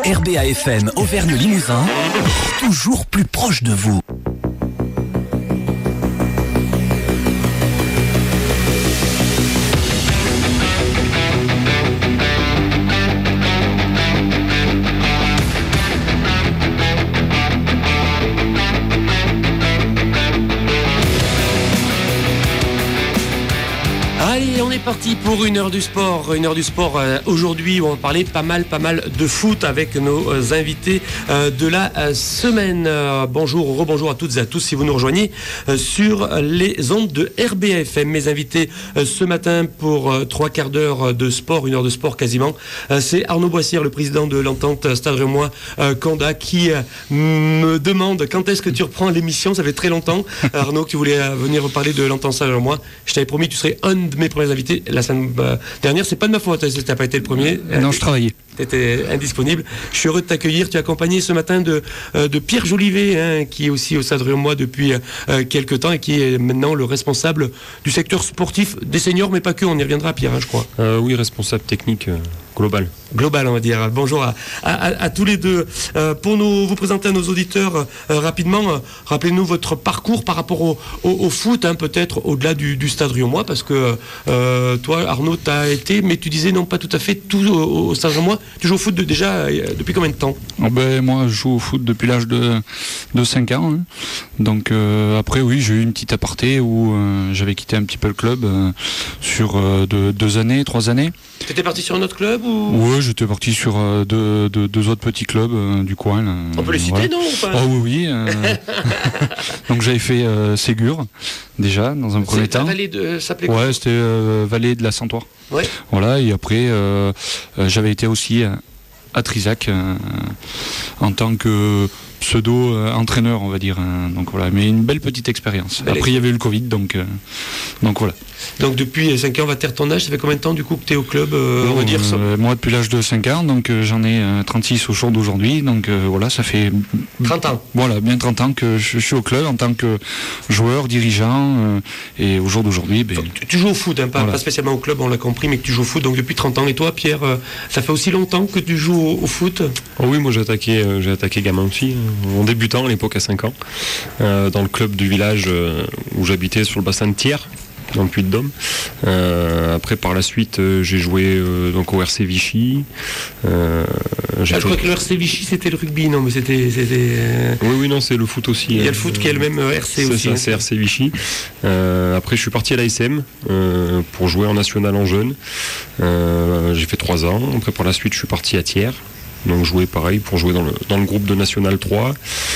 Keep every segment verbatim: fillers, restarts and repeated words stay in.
R B A F M Auvergne-Limousin, toujours plus proche de vous. Allez, on est parti pour une heure du sport. Une heure du sport euh, aujourd'hui où on va parler pas mal, pas mal de foot avec nos euh, invités euh, de la euh, semaine. Euh, bonjour, rebonjour à toutes et à tous si vous nous rejoignez euh, sur les ondes de R B A F M. Mes invités euh, ce matin pour euh, trois quarts d'heure de sport, une heure de sport quasiment. Euh, c'est Arnaud Boissière, le président de l'entente Stade Rémois euh, Condat, qui euh, me demande quand est-ce que tu reprends l'émission. Ça fait très longtemps, Arnaud, que tu voulais euh, venir parler de l'entente Stade Rémois. Je t'avais promis que tu serais un de mes premiers invités la semaine euh, dernière. C'est pas de ma faute si tu n'as pas été le premier. Non, je travaillais. Tu étais indisponible. Je suis heureux de t'accueillir. Tu es accompagné ce matin de, euh, de Pierre Jolivet, hein, qui est aussi au Stade Rémois depuis euh, quelques temps et qui est maintenant le responsable du secteur sportif des seniors, mais pas que. On y reviendra, Pierre, hein, je crois. Euh, oui, responsable technique euh, global. Global, on va dire. Bonjour à, à, à tous les deux. Euh, pour nous, vous présenter à nos auditeurs euh, rapidement, euh, rappelez-nous votre parcours par rapport au, au, au foot, hein, peut-être au-delà du, du Stade Rémois, parce que euh, toi, Arnaud, tu as été, mais tu disais non, pas tout à fait tout au, au Stade Rémois. Tu joues au foot de, déjà euh, depuis combien de temps? Oh ben, moi, je joue au foot depuis l'âge de, de cinq ans. Hein. Donc euh, après, oui, j'ai eu une petite aparté où euh, j'avais quitté un petit peu le club euh, sur euh, de, deux années, trois années. Tu étais parti sur un autre club ou... Oui, j'étais parti sur euh, deux, deux, deux autres petits clubs euh, du coin. Là. On peut les citer, voilà. non ou pas? Oh oui, oui. Euh... Donc j'avais fait euh, Ségur, déjà, dans un premier temps. La vallée de... Ça s'appelait Ouais, quoi? c'était euh, vallée de la Santoire. Ouais. Voilà, et après, euh, euh, j'avais été aussi euh, à Trizac euh, en tant que pseudo-entraîneur, on va dire. Hein. Donc voilà, mais une belle petite expérience. Belle Après, il y avait eu le Covid, donc, euh, donc voilà. Donc depuis cinq ans, on va taire ton âge. Ça fait combien de temps du coup que tu es au club euh, on va dire ça euh, Moi, depuis l'âge de cinq ans, donc euh, j'en ai euh, trente-six au jour d'aujourd'hui. Donc euh, voilà, ça fait trente ans. Voilà, bien trente ans que je, je suis au club en tant que joueur, dirigeant. Euh, et au jour d'aujourd'hui... Ben, tu, tu joues au foot, hein, pas, voilà. pas spécialement au club, on l'a compris, mais que tu joues au foot donc depuis trente ans. Et toi, Pierre, euh, ça fait aussi longtemps que tu joues au, au foot? Oh oui, moi j'ai attaqué, euh, j'ai attaqué gamin aussi, en débutant à l'époque à cinq ans, euh, dans le club du village euh, où j'habitais sur le bassin de Thiers, dans le Puy-de-Dôme. Euh, après, par la suite, euh, j'ai joué euh, donc au R C Vichy. Euh, j'ai ah, je fait... crois que le R C Vichy c'était le rugby, non, mais c'était. c'était euh... Oui, oui, non, c'est le foot aussi. Il y a hein. le foot qui est le même R C c'est aussi. Ça, hein. c'est R C Vichy. Euh, après, je suis parti à l'A S M euh, pour jouer en national en jeune. Euh, j'ai fait trois ans. Après, par la suite, je suis parti à Thiers. Donc, jouer pareil pour jouer dans le, dans le groupe de National trois.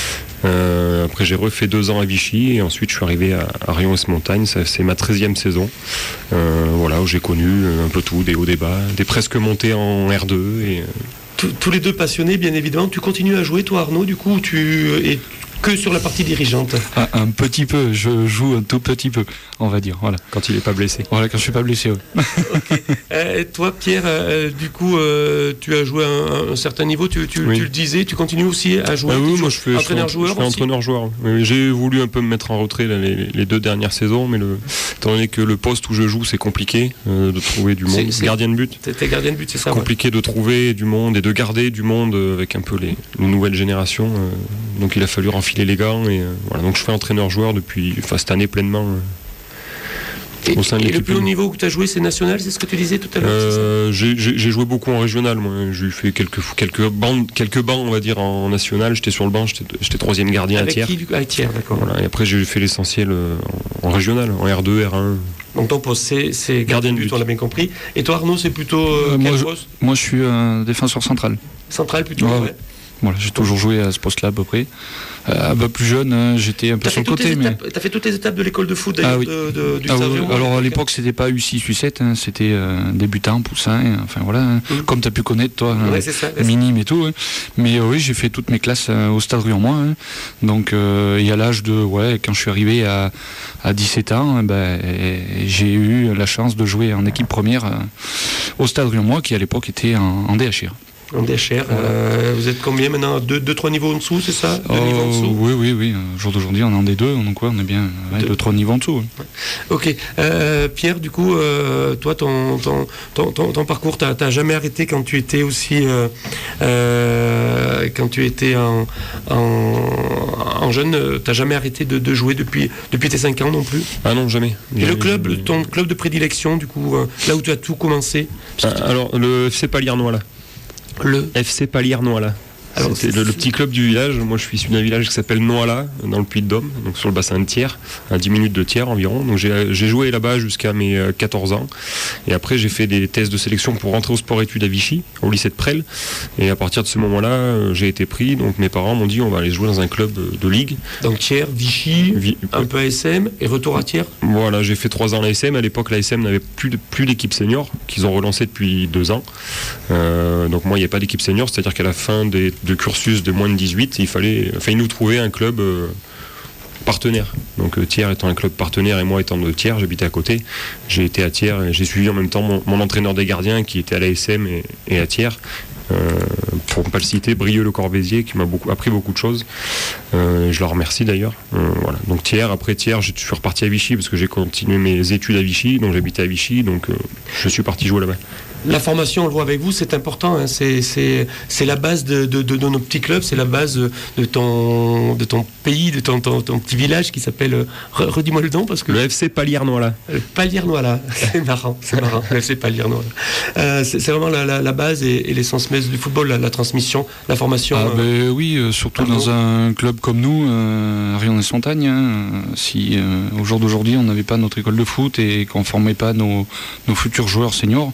Euh, après j'ai refait deux ans à Vichy et ensuite je suis arrivé à, à Rion-Ès-Montagne, ça, c'est ma treizième saison, euh, voilà, où j'ai connu un peu tout, des hauts, des bas, des presque montées en R deux. Et, euh... tous, tous les deux passionnés bien évidemment. Tu continues à jouer toi Arnaud du coup tu et que sur la partie dirigeante? Un, un petit peu, je joue un tout petit peu, on va dire, voilà. Quand il n'est pas blessé. Voilà, quand je suis pas blessé, oui. Okay. Euh, toi, Pierre, euh, du coup, euh, tu as joué à un, un certain niveau, tu, tu, oui. tu le disais, tu continues aussi à jouer? Ah oui, moi je fais entraîneur-joueur. Je fais entraîneur-joueur. Oui, j'ai voulu un peu me mettre en retrait là, les, les deux dernières saisons, mais le, étant donné que le poste où je joue, c'est compliqué euh, de trouver du monde. C'est, c'est gardien de but. T'es gardien de but, c'est ça? Compliqué ouais. de trouver du monde et de garder du monde avec un peu les, les nouvelles générations. Euh, donc il a fallu renfiler les gants et euh, voilà. Donc je fais entraîneur-joueur depuis, enfin cette année pleinement. Euh, Et, et le plus haut niveau que tu as joué, c'est national, c'est ce que tu disais tout à l'heure? euh, j'ai, j'ai, j'ai joué beaucoup en régional, moi. J'ai fait quelques, quelques, bandes, quelques bancs, on va dire, en national. J'étais sur le banc, j'étais, j'étais troisième gardien avec à Thiers. Qui, du coup, à Thiers, d'accord. Voilà, et après, j'ai fait l'essentiel en, en régional, en R deux, R un. Donc ton poste, c'est, c'est gardien de but, but, on l'a bien compris. Et toi, Arnaud, c'est plutôt euh, euh, quel moi, poste? je, moi, je suis un défenseur central. Central plutôt, ouais. ouais. Voilà, j'ai toujours joué à ce poste-là à peu près. Euh, bah, plus jeune, hein, j'étais un peu t'as sur le côté. Mais... Tu as fait toutes les étapes de l'école de foot d'ailleurs, ah, oui. de, de, du ah, Stade oui. Rémois? Alors à l'époque, c'était pas U six, U sept, hein, c'était euh, débutant, poussin, hein, enfin voilà, hein, mmh. comme tu as pu connaître toi, ouais, hein, c'est ça, minime et tout. Hein. Mais euh, oui, j'ai fait toutes mes classes euh, au Stade Rémois. Hein. Donc euh, et à l'âge de, ouais, quand je suis arrivé à, à dix-sept ans, hein, bah, j'ai eu la chance de jouer en équipe première euh, au Stade Rémois, qui à l'époque était en, en D H R. En D H R. Voilà. Euh, vous êtes combien maintenant? Deux, deux, trois niveaux en dessous, c'est ça? Deux Oh, niveaux en dessous? oui, oui, oui. Au jour d'aujourd'hui, on est en D deux, donc ouais, on est bien ouais, Deux. deux, trois niveaux en dessous. Ouais. Ok. Euh, Pierre, du coup, euh, toi, ton, ton, ton, ton, ton parcours, t'as, t'as jamais arrêté quand tu étais aussi, euh, euh, quand tu étais en, en, en jeune, euh, t'as jamais arrêté de, de jouer depuis, depuis tes cinq ans non plus? Ah non, jamais. Et le Jamais, club, jamais. ton club de prédilection, du coup, euh, là où tu as tout commencé? Ah, alors, le F C Paliernois, là. Le. F C Paliernois, là. Alors, C'était c'est- le, le petit club du village. Moi, je suis issu d'un village qui s'appelle Noala, dans le Puy-de-Dôme, donc sur le bassin de Thiers, à dix minutes de Thiers environ. Donc, j'ai j'ai joué là-bas jusqu'à mes euh, quatorze ans. Et après, j'ai fait des tests de sélection pour rentrer au sport-études à Vichy, au lycée de Presles. Et à partir de ce moment-là, euh, j'ai été pris. Donc, mes parents m'ont dit on va aller jouer dans un club euh, de ligue. Donc Thiers, Vichy, Vi- un peu A S M et retour à Thiers. Voilà, j'ai fait trois ans à l'A S M. À l'époque, l'A S M n'avait plus de- plus d'équipe senior, qu'ils ont relancé depuis deux ans. Euh, donc moi, il n'y a pas d'équipe senior, c'est-à-dire qu'à la fin des, de cursus de moins de dix-huit, il fallait, enfin, il nous trouvait un club euh, partenaire. Donc euh, Thiers étant un club partenaire et moi étant de Thiers, j'habitais à côté. J'ai été à Thiers et j'ai suivi en même temps mon, mon entraîneur des gardiens qui était à l'A S M et, et à Thiers. Euh, pour ne pas le citer, Brieux-le-Corvézier, qui m'a beaucoup, appris beaucoup de choses. Euh, je le remercie d'ailleurs. Euh, voilà. Donc Thiers, après Thiers, je suis reparti à Vichy parce que j'ai continué mes études à Vichy, donc j'habitais à Vichy, donc euh, je suis parti jouer là-bas. La formation, on le voit avec vous, c'est important. Hein, c'est, c'est, c'est la base de, de, de nos petits clubs, c'est la base de ton, de ton pays, de ton, ton, ton petit village qui s'appelle. euh, re- Redis-moi le nom parce que. Le F C Paliernois là. Le Paliernois là, c'est marrant, c'est marrant. Le F C Paliernois. Euh, c'est, c'est vraiment la, la, la base et, et l'essence même du football, la, la transmission, la formation. Ah, euh, ben oui, euh, surtout Pardon. dans un club comme nous, euh, à Rion-et-Sontagne. Hein, euh, si euh, au jour d'aujourd'hui on n'avait pas notre école de foot et qu'on formait pas nos, nos futurs joueurs seniors,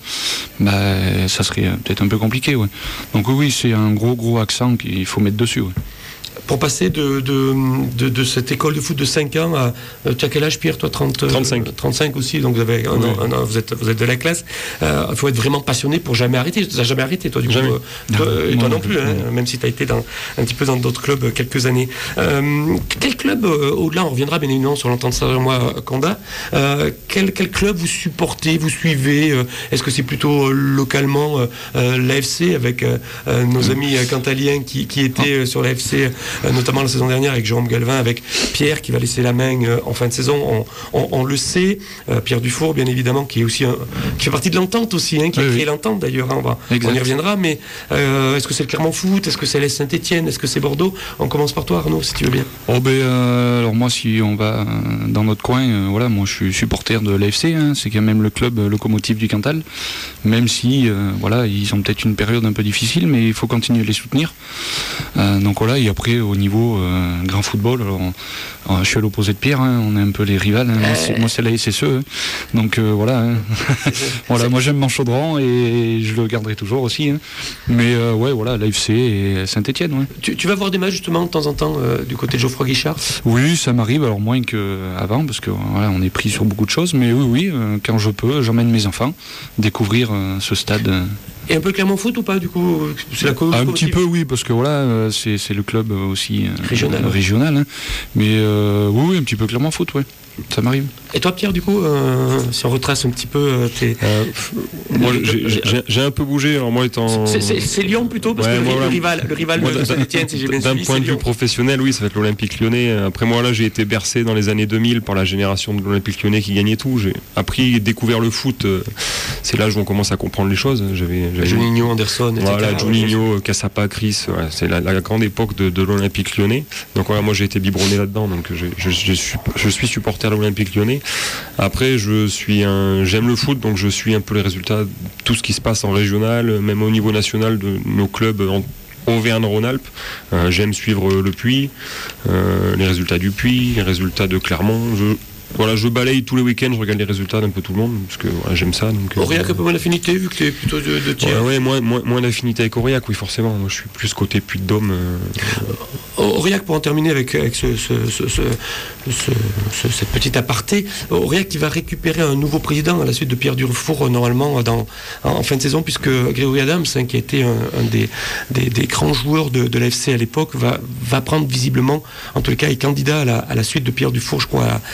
bah, ça serait euh, peut-être un peu compliqué. Ouais. Donc oui, oui, c'est un gros gros accent qu'il faut mettre dessus. Ouais. Pour passer de, de, de, de cette école de foot de cinq ans à. euh, Tu as quel âge, Pierre, toi? trente, trente-cinq. euh, trente-cinq aussi, donc vous, avez un Oui. an, un an, vous, êtes, vous êtes de la classe. Euh, Il faut être vraiment passionné pour jamais arrêter. Tu n'as jamais arrêté, toi, du Jamais. coup. euh, toi, Non, et toi moi non non plus, plus, hein, non. même si tu as été dans, un petit peu dans d'autres clubs euh, quelques années. Euh, quel club, euh, au-delà, on reviendra bien évidemment sur l'entente ça moi, Kanda, euh, quel, quel club vous supportez, vous suivez euh, Est-ce que c'est plutôt euh, localement euh, euh, l'A F C avec euh, euh, nos amis euh, cantaliens qui, qui étaient euh, sur l'A F C, euh, notamment la saison dernière avec Jérôme Galvin, avec Pierre qui va laisser la main euh, en fin de saison, on, on, on le sait, euh, Pierre Dufour bien évidemment qui est aussi un, qui fait partie de l'entente aussi, hein, qui a Oui, créé oui. l'entente d'ailleurs, hein, on, va, Exact. on y reviendra, mais euh, est-ce que c'est le Clermont Foot, est-ce que c'est l'A S Saint-Etienne, est-ce que c'est Bordeaux? On commence par toi Arnaud si tu veux bien. Oh ben, euh, alors moi, si on va euh, dans notre coin, euh, voilà, moi je suis supporter de l'A F C, hein, c'est quand même le club euh, locomotive du Cantal, même si euh, voilà, ils ont peut-être une période un peu difficile, mais il faut continuer à les soutenir. Euh, donc voilà, et après au niveau euh, grand football, alors, alors, je suis à l'opposé de Pierre, hein, on est un peu les rivales, hein, moi, c'est, moi c'est la S S E, hein, donc euh, voilà, hein. Voilà, moi j'aime mon chaudron et je le garderai toujours aussi, hein. Mais euh, ouais, voilà, l'A F C et Saint-Etienne, ouais. Tu, tu vas voir des matchs justement de temps en temps euh, du côté de Geoffroy Guichard? Oui, ça m'arrive, alors moins qu'avant, parce que voilà, on est pris sur beaucoup de choses, mais oui, oui, euh, quand je peux, j'emmène mes enfants découvrir euh, ce stade. euh. Et un peu Clermont Foot ou pas du coup? C'est la co- Un locomotive. petit peu, oui, parce que voilà, euh, c'est, c'est le club euh, aussi euh, Régional. euh, régional, hein. Mais euh, oui, oui, un petit peu Clermont Foot, ouais, ça m'arrive. Et toi Pierre du coup, euh, si on retrace un petit peu euh, tes... Euh, pff, moi, j'ai, j'ai- j'ai un peu bougé. Alors moi étant. C'est, c'est- c'est Lyon plutôt parce Ouais, que le, moi, le voilà. rival, le rival Moi, de d'un- Saint-Etienne, si j'ai bien D'un suivi, point c'est de vue Lyon. professionnel, oui, ça va être l'Olympique Lyonnais. Après moi, là, j'ai été bercé dans les années deux mille par la génération de l'Olympique Lyonnais qui gagnait tout. J'ai appris et découvert le foot. euh, C'est l'âge où on commence à comprendre les choses. J'avais, j'avais- Juninho, Anderson, et cetera. Voilà, Juninho, Cassapa, Chris, ouais, c'est la, la grande époque de, de l'Olympique Lyonnais. Donc voilà, moi j'ai été biberonné là-dedans, donc je, je, je, suis, je suis supporter de l'Olympique Lyonnais. Après, je suis un, j'aime le foot, donc je suis un peu les résultats, tout ce qui se passe en régional, même au niveau national de nos clubs en Auvergne-Rhône-Alpes. Euh, j'aime suivre le Puy, euh, les résultats du Puy, les résultats de Clermont. Je, Voilà, je balaye tous les week-ends, je regarde les résultats d'un peu tout le monde, parce que voilà, j'aime ça. Donc, euh, Aurillac a pas mal d'affinité vu que tu es plutôt de, de Thiers. ouais, ouais, moins, moins, moins d'affinité avec Aurillac, oui, forcément. Moi, je suis plus côté Puy-de-Dôme. Euh... Aurillac, pour en terminer avec, avec ce, ce, ce, ce, ce, ce, cette petite aparté, Aurillac qui va récupérer un nouveau président à la suite de Pierre Dufour, euh, normalement dans, en, en fin de saison, puisque Grégory Adams, hein, qui a été un, un des, des, des grands joueurs de, de l'A F C à l'époque, va, va prendre visiblement, en tout cas, est candidat à la, à la suite de Pierre Dufour, je crois, à, du côté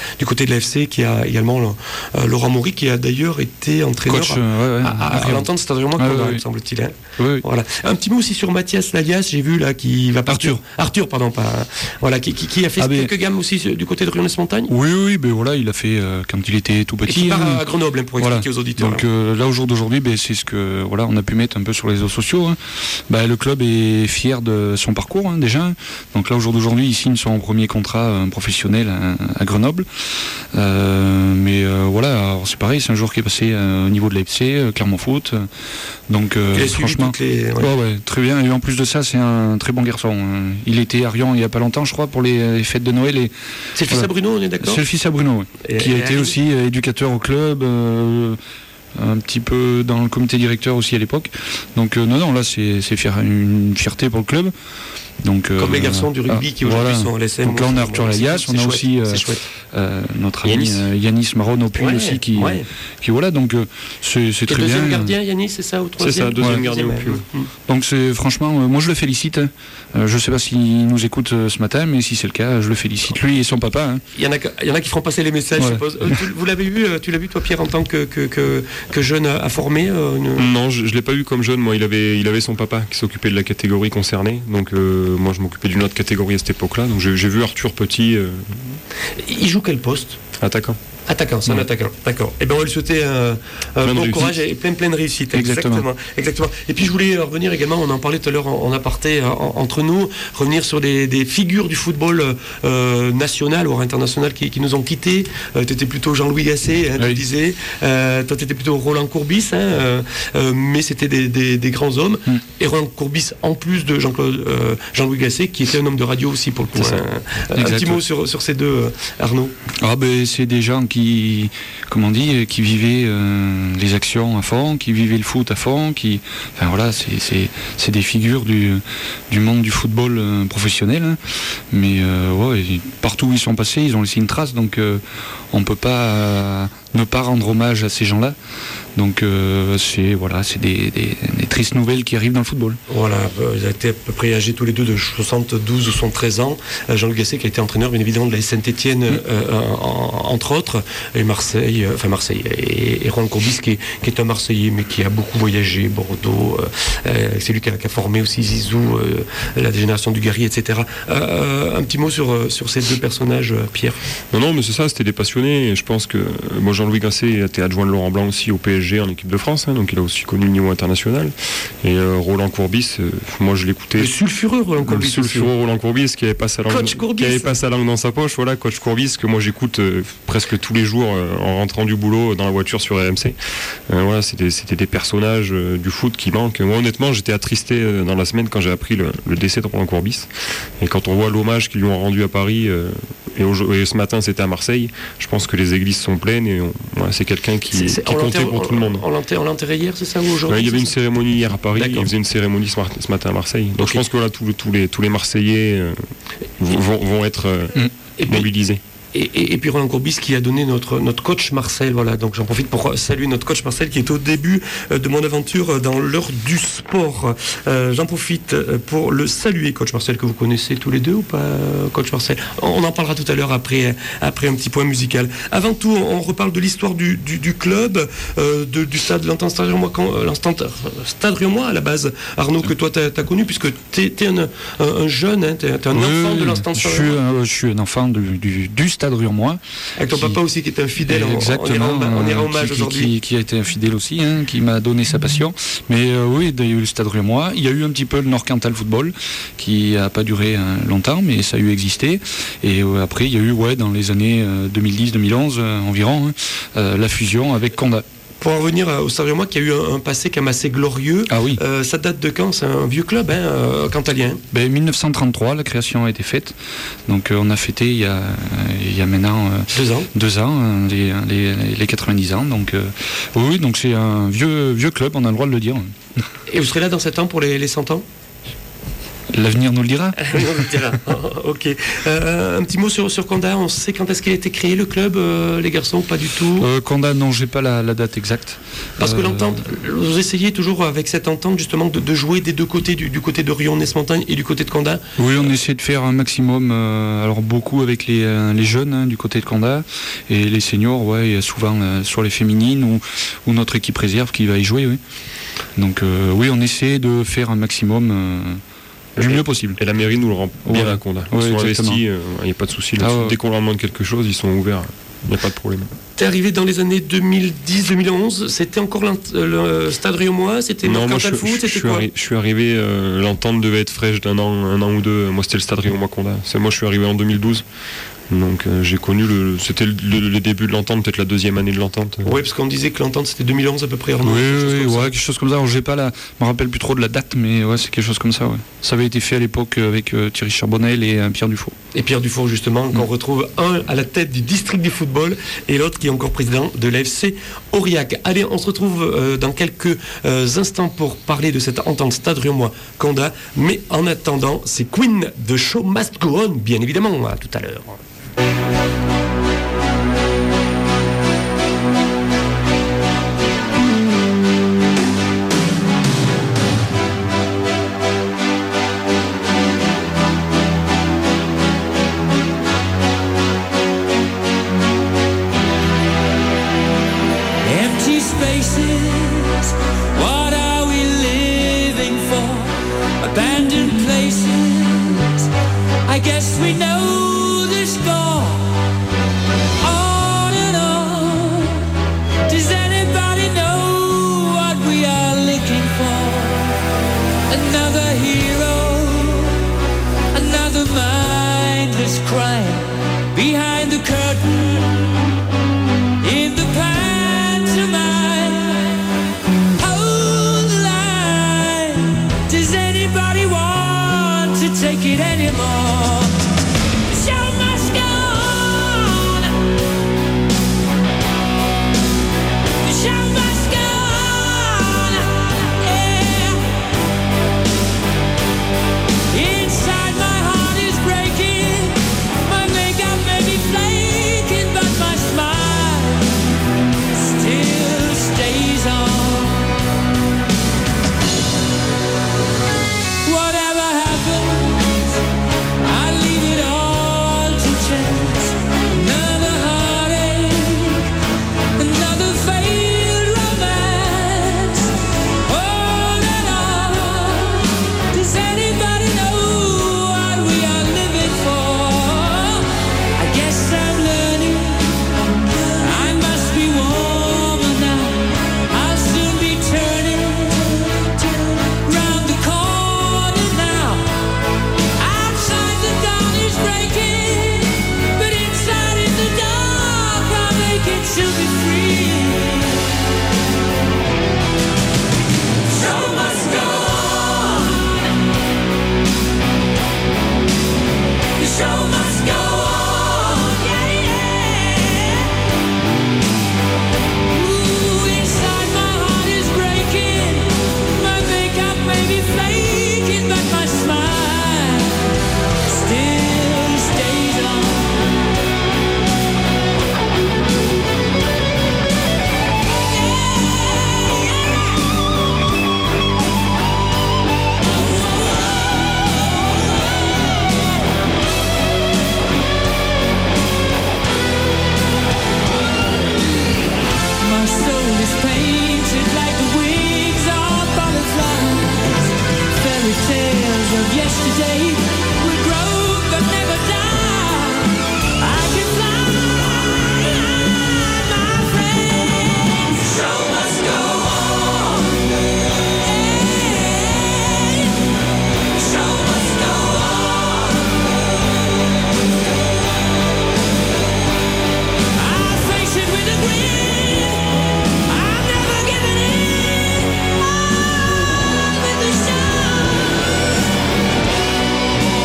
côté de l'A F C, qui a également euh, Laurent Maury, qui a d'ailleurs été entraîneur Coach, euh, ouais, ouais, à, à, à l'entente Stade Rennais, ah, ouais, me ouais. semble-t-il. Hein. Oui, oui. Voilà. Un petit mot aussi sur Mathias Lalias, j'ai vu là, qui va partir. Arthur. Arthur, pardon, pas. Voilà, qui, qui, qui a fait ah, quelques mais... gammes aussi du côté de Rionès-Montagne. Oui, oui, ben voilà, il a fait euh, quand il était tout petit. Et qui part hein. à Grenoble, hein, pour expliquer voilà. aux auditeurs. Donc euh, là, au jour d'aujourd'hui, ben, c'est ce que voilà, on a pu mettre un peu sur les réseaux sociaux. Hein. Ben, le club est fier de son parcours hein, déjà. Donc là, au jour d'aujourd'hui, il signe son premier contrat euh, professionnel à, à Grenoble. Euh, mais euh, voilà, c'est pareil, c'est un joueur qui est passé euh, au niveau de l'A F C, euh, Clermont Foot. Euh, donc euh, franchement, les... ouais. Ouais, ouais, très bien. Et en plus de ça, c'est un très bon garçon. Hein. Il était à Rion il n'y a pas longtemps, je crois, pour les, les fêtes de Noël. Et, c'est le fils voilà. à Bruno, on est d'accord ? C'est le fils à Bruno, ouais. et, qui a et été et... aussi euh, éducateur au club. Euh, un petit peu dans le comité directeur aussi à l'époque. Donc euh, non, non, là c'est, c'est fier, une fierté pour le club. Donc, comme euh, les garçons du rugby ah, qui aujourd'hui voilà. sont à l'A S M. Donc là on a Arthur Lalias, on a chouette, aussi euh, euh, notre ami Yanis, euh, Yanis Maron au puits ouais, aussi qui, ouais. qui voilà, donc euh, c'est, c'est très bien. Deuxième gardien Yanis, c'est ça, ou troisième ? C'est ça, deuxième ouais. gardien au puits. Ouais. Donc c'est franchement, euh, moi je le félicite. Hein. Euh, je sais pas s'il nous écoute euh, ce matin, mais si c'est le cas, je le félicite, lui et son papa. Hein. Il y en a, il y en a qui feront passer les messages, ouais. je suppose. Euh, tu, vous l'avez vu, tu l'as vu toi Pierre en tant que, que, que, que jeune à former euh, une... Non, je, je l'ai pas vu comme jeune. Moi, il avait, il avait son papa qui s'occupait de la catégorie concernée. Donc euh, moi je m'occupais d'une autre catégorie à cette époque-là. Donc j'ai, j'ai vu Arthur petit. Euh... Il joue quel poste ? Attaquant. Attaquant, c'est ouais. un attaquant, d'accord. Et bien on va lui souhaiter un, un bon courage et plein plein de réussite. Exactement. Exactement. Exactement. Et puis je voulais revenir également, on en parlait tout à l'heure en, en aparté en, entre nous, revenir sur des, des figures du football euh, national ou international qui, qui nous ont quittés. Euh, tu étais plutôt Jean-Louis Gasset, hein, oui. tu disais. Euh, toi tu étais plutôt Roland Courbis, hein, euh, euh, mais c'était des, des, des grands hommes. Mm. Et Roland Courbis, en plus de Jean-Claude, euh, Jean-Louis Gasset, qui était un homme de radio aussi pour le coup. Hein. Un petit mot sur, sur ces deux, euh, Arnaud. Ah ben c'est des gens qui, comme on dit, qui vivaient euh, les actions à fond, qui vivaient le foot à fond, qui, enfin voilà, c'est, c'est, c'est des figures du, du monde du football euh, professionnel. Hein. Mais euh, ouais, partout où ils sont passés, ils ont laissé une trace, donc euh, on ne peut pas euh, ne pas rendre hommage à ces gens-là. Donc euh, c'est voilà, c'est des, des, des tristes nouvelles qui arrivent dans le football. Voilà, ils ont été à peu près âgés tous les deux de soixante-douze ou soixante-treize ans. Jean-Luc Gasset qui a été entraîneur bien évidemment de la Saint-Étienne mmh. euh, en, entre autres, et Marseille, euh, enfin Marseille, et, et Roland Courbis qui est, qui est un Marseillais mais qui a beaucoup voyagé, Bordeaux, euh, c'est lui qui a, qui a formé aussi Zizou, euh, la génération du Gary, et cetera. Euh, un petit mot sur, sur ces deux personnages, Pierre. Non, non, mais c'est ça, c'était des passionnés. Et je pense que moi, Jean-Louis Gasset a été adjoint de Laurent Blanc aussi au P S G en équipe de France, hein, donc il a aussi connu le niveau international. Et euh, Roland Courbis, euh, moi je l'écoutais. Le sulfureux Roland Courbis. Le sulfureux Roland Courbis qui avait pas sa langue, qui avait pas sa langue dans sa poche. Voilà, coach Courbis que moi j'écoute euh, presque tous les jours euh, en rentrant du boulot dans la voiture sur R M C. Euh, voilà, c'était, c'était des personnages euh, du foot qui manquent. Moi honnêtement, j'étais attristé euh, dans la semaine quand j'ai appris le, le décès de Roland Courbis. Et quand on voit l'hommage qu'ils lui ont rendu à Paris euh, et, au, et ce matin c'était à Marseille, je pense que les églises sont pleines et on, voilà, c'est quelqu'un qui, c'est, c'est, qui comptait pour tout le monde. On l'enterre, on l'enterrait hier, c'est ça, ou aujourd'hui? Ouais, il y avait une cérémonie hier à Paris, D'accord. il faisait une cérémonie ce, ce matin à Marseille. Donc okay. je pense que là, tous, tous, les, tous les Marseillais euh, vont, vont être euh, mmh. mobilisés. Et, et, et puis Roland Courbis qui a donné notre, notre coach Marcel, voilà, donc j'en profite pour saluer notre coach Marcel qui est au début de mon aventure dans l'heure du sport. Euh, j'en profite pour le saluer, coach Marcel, que vous connaissez tous les deux ou pas, coach Marcel? On en parlera tout à l'heure après, après un petit point musical. Avant tout, on reparle de l'histoire du, du, du club, euh, de, du stade, l'instant Stade Rionmois à la base, Arnaud, que toi t'as, t'as connu, puisque t'es, t'es un, un, un jeune, hein, t'es, t'es un oui, enfant de l'instant Stade Rionmois. Je suis un enfant du, du, du stade Rionmois. Avec ton qui, papa aussi qui était un fidèle, exactement, on, on, ira, on ira hommage qui, aujourd'hui. Qui, qui a été un fidèle aussi, hein, qui m'a donné sa passion. Mais euh, oui, il y a eu le stade Rionmois. Il y a eu un petit peu le Nord-Cantal Football, qui n'a pas duré hein, longtemps, mais ça a eu existé. Et euh, après, il y a eu, ouais, dans les années euh, deux mille dix deux mille onze euh, environ, hein, euh, la fusion avec Condat. Pour en revenir au Stade Rionmois, qui a eu un, un passé quand même assez glorieux. Ah oui. Euh, ça date de quand? C'est un vieux club, hein, euh, cantalien. Ben, dix-neuf cent trente-trois, la création a été faite. Donc euh, on a fêté il y a, il y a maintenant euh, deux ans, deux ans euh, les, les, les quatre-vingt-dix ans. Donc euh, oui, donc c'est un vieux, vieux club, on a le droit de le dire. Et vous serez là dans sept ans pour les, les cent ans? L'avenir nous le dira. L'avenir nous le dira. Ok. Euh, un petit mot sur, sur Condat. On sait quand est-ce qu'il a été créé le club, euh, les garçons, pas du tout. Euh, Condat, non, j'ai pas la, la date exacte. Parce que Euh, l'entente, vous essayez toujours avec cette entente justement de, de jouer des deux côtés, du, du côté de Rion-Ness-Montagne et du côté de Condat. Oui, on essaie de faire un maximum, euh, alors beaucoup avec les, euh, les jeunes hein, du côté de Condat, et les seniors, ouais, il y a souvent euh, sur les féminines ou, ou notre équipe réserve qui va y jouer, oui. Donc euh, oui, on essaie de faire un maximum euh, du mieux possible. Et la mairie nous le rend bien Ouais. à Condat. Ils Ouais, sont exactement. investis, il n'y a pas de souci là-dessus. Ah ouais. Dès qu'on leur demande quelque chose, ils sont ouverts. Il n'y a pas de problème. T'es arrivé dans les années deux mille dix deux mille onze, c'était encore l'int- euh, le stade Riom-Mois, c'était Non, moi je, Mercantal Foot, je- je c'était suis quoi arri- je suis arrivé, euh, l'entente devait être fraîche d'un an, un an ou deux. Moi c'était le stade Riom-Mois-Condat. C'est moi je suis arrivé en deux mille douze. Donc euh, j'ai connu le, c'était le, le- le début de l'entente, peut-être la deuxième année de l'entente. Oui, parce qu'on disait que l'entente c'était deux mille onze à peu près. Arnaud, Oui, quelque chose oui, comme ça. ouais, quelque chose comme ça. Alors, j'ai pas la, je me rappelle plus trop de la date, mais ouais, c'est quelque chose comme ça. Ouais. Ça avait été fait à l'époque avec euh, Thierry Charbonnel et euh, Pierre Dufault. Et Pierre Dufour justement, qu'on retrouve un à la tête du district du football et l'autre qui est encore président de l'A F C Aurillac. Allez, on se retrouve euh, dans quelques euh, instants pour parler de cette entente Stade Riom-Mois-Condat. Mais en attendant, c'est Queen de Show Must Go On, bien évidemment. À tout à l'heure. Empty spaces, what are we living for? Abandoned places, I guess we know the score. On and on, does anybody know what we are looking for? Another hero, another mindless crime behind the curtain. In the pantomime, hold the line. Does anybody want to take it anymore? The show must go on. The show must go on. Yeah. Inside my heart is breaking. My makeup may be flaking, but my smile still stays on. Whatever happens, I leave it all to chance. Another heartache, another failed romance. On and on. Does anybody know what we are living for? I guess I'm learning. I must be warmer now. I'll soon be turning round the corner now. Outside the dawn is breaking, but inside in the dark I'm aching to be free. Show must go on. The show must go on. Yeah, yeah. Ooh, inside my heart is breaking. My makeup may be flaking, but my smile still stays on. My soul is painted like the wings of butterflies. Fairy tales of yesterday will grow but never die. I can fly, my friend. The show must go on. The show must go on. I face it with a grin. I'm never giving in. On with the show.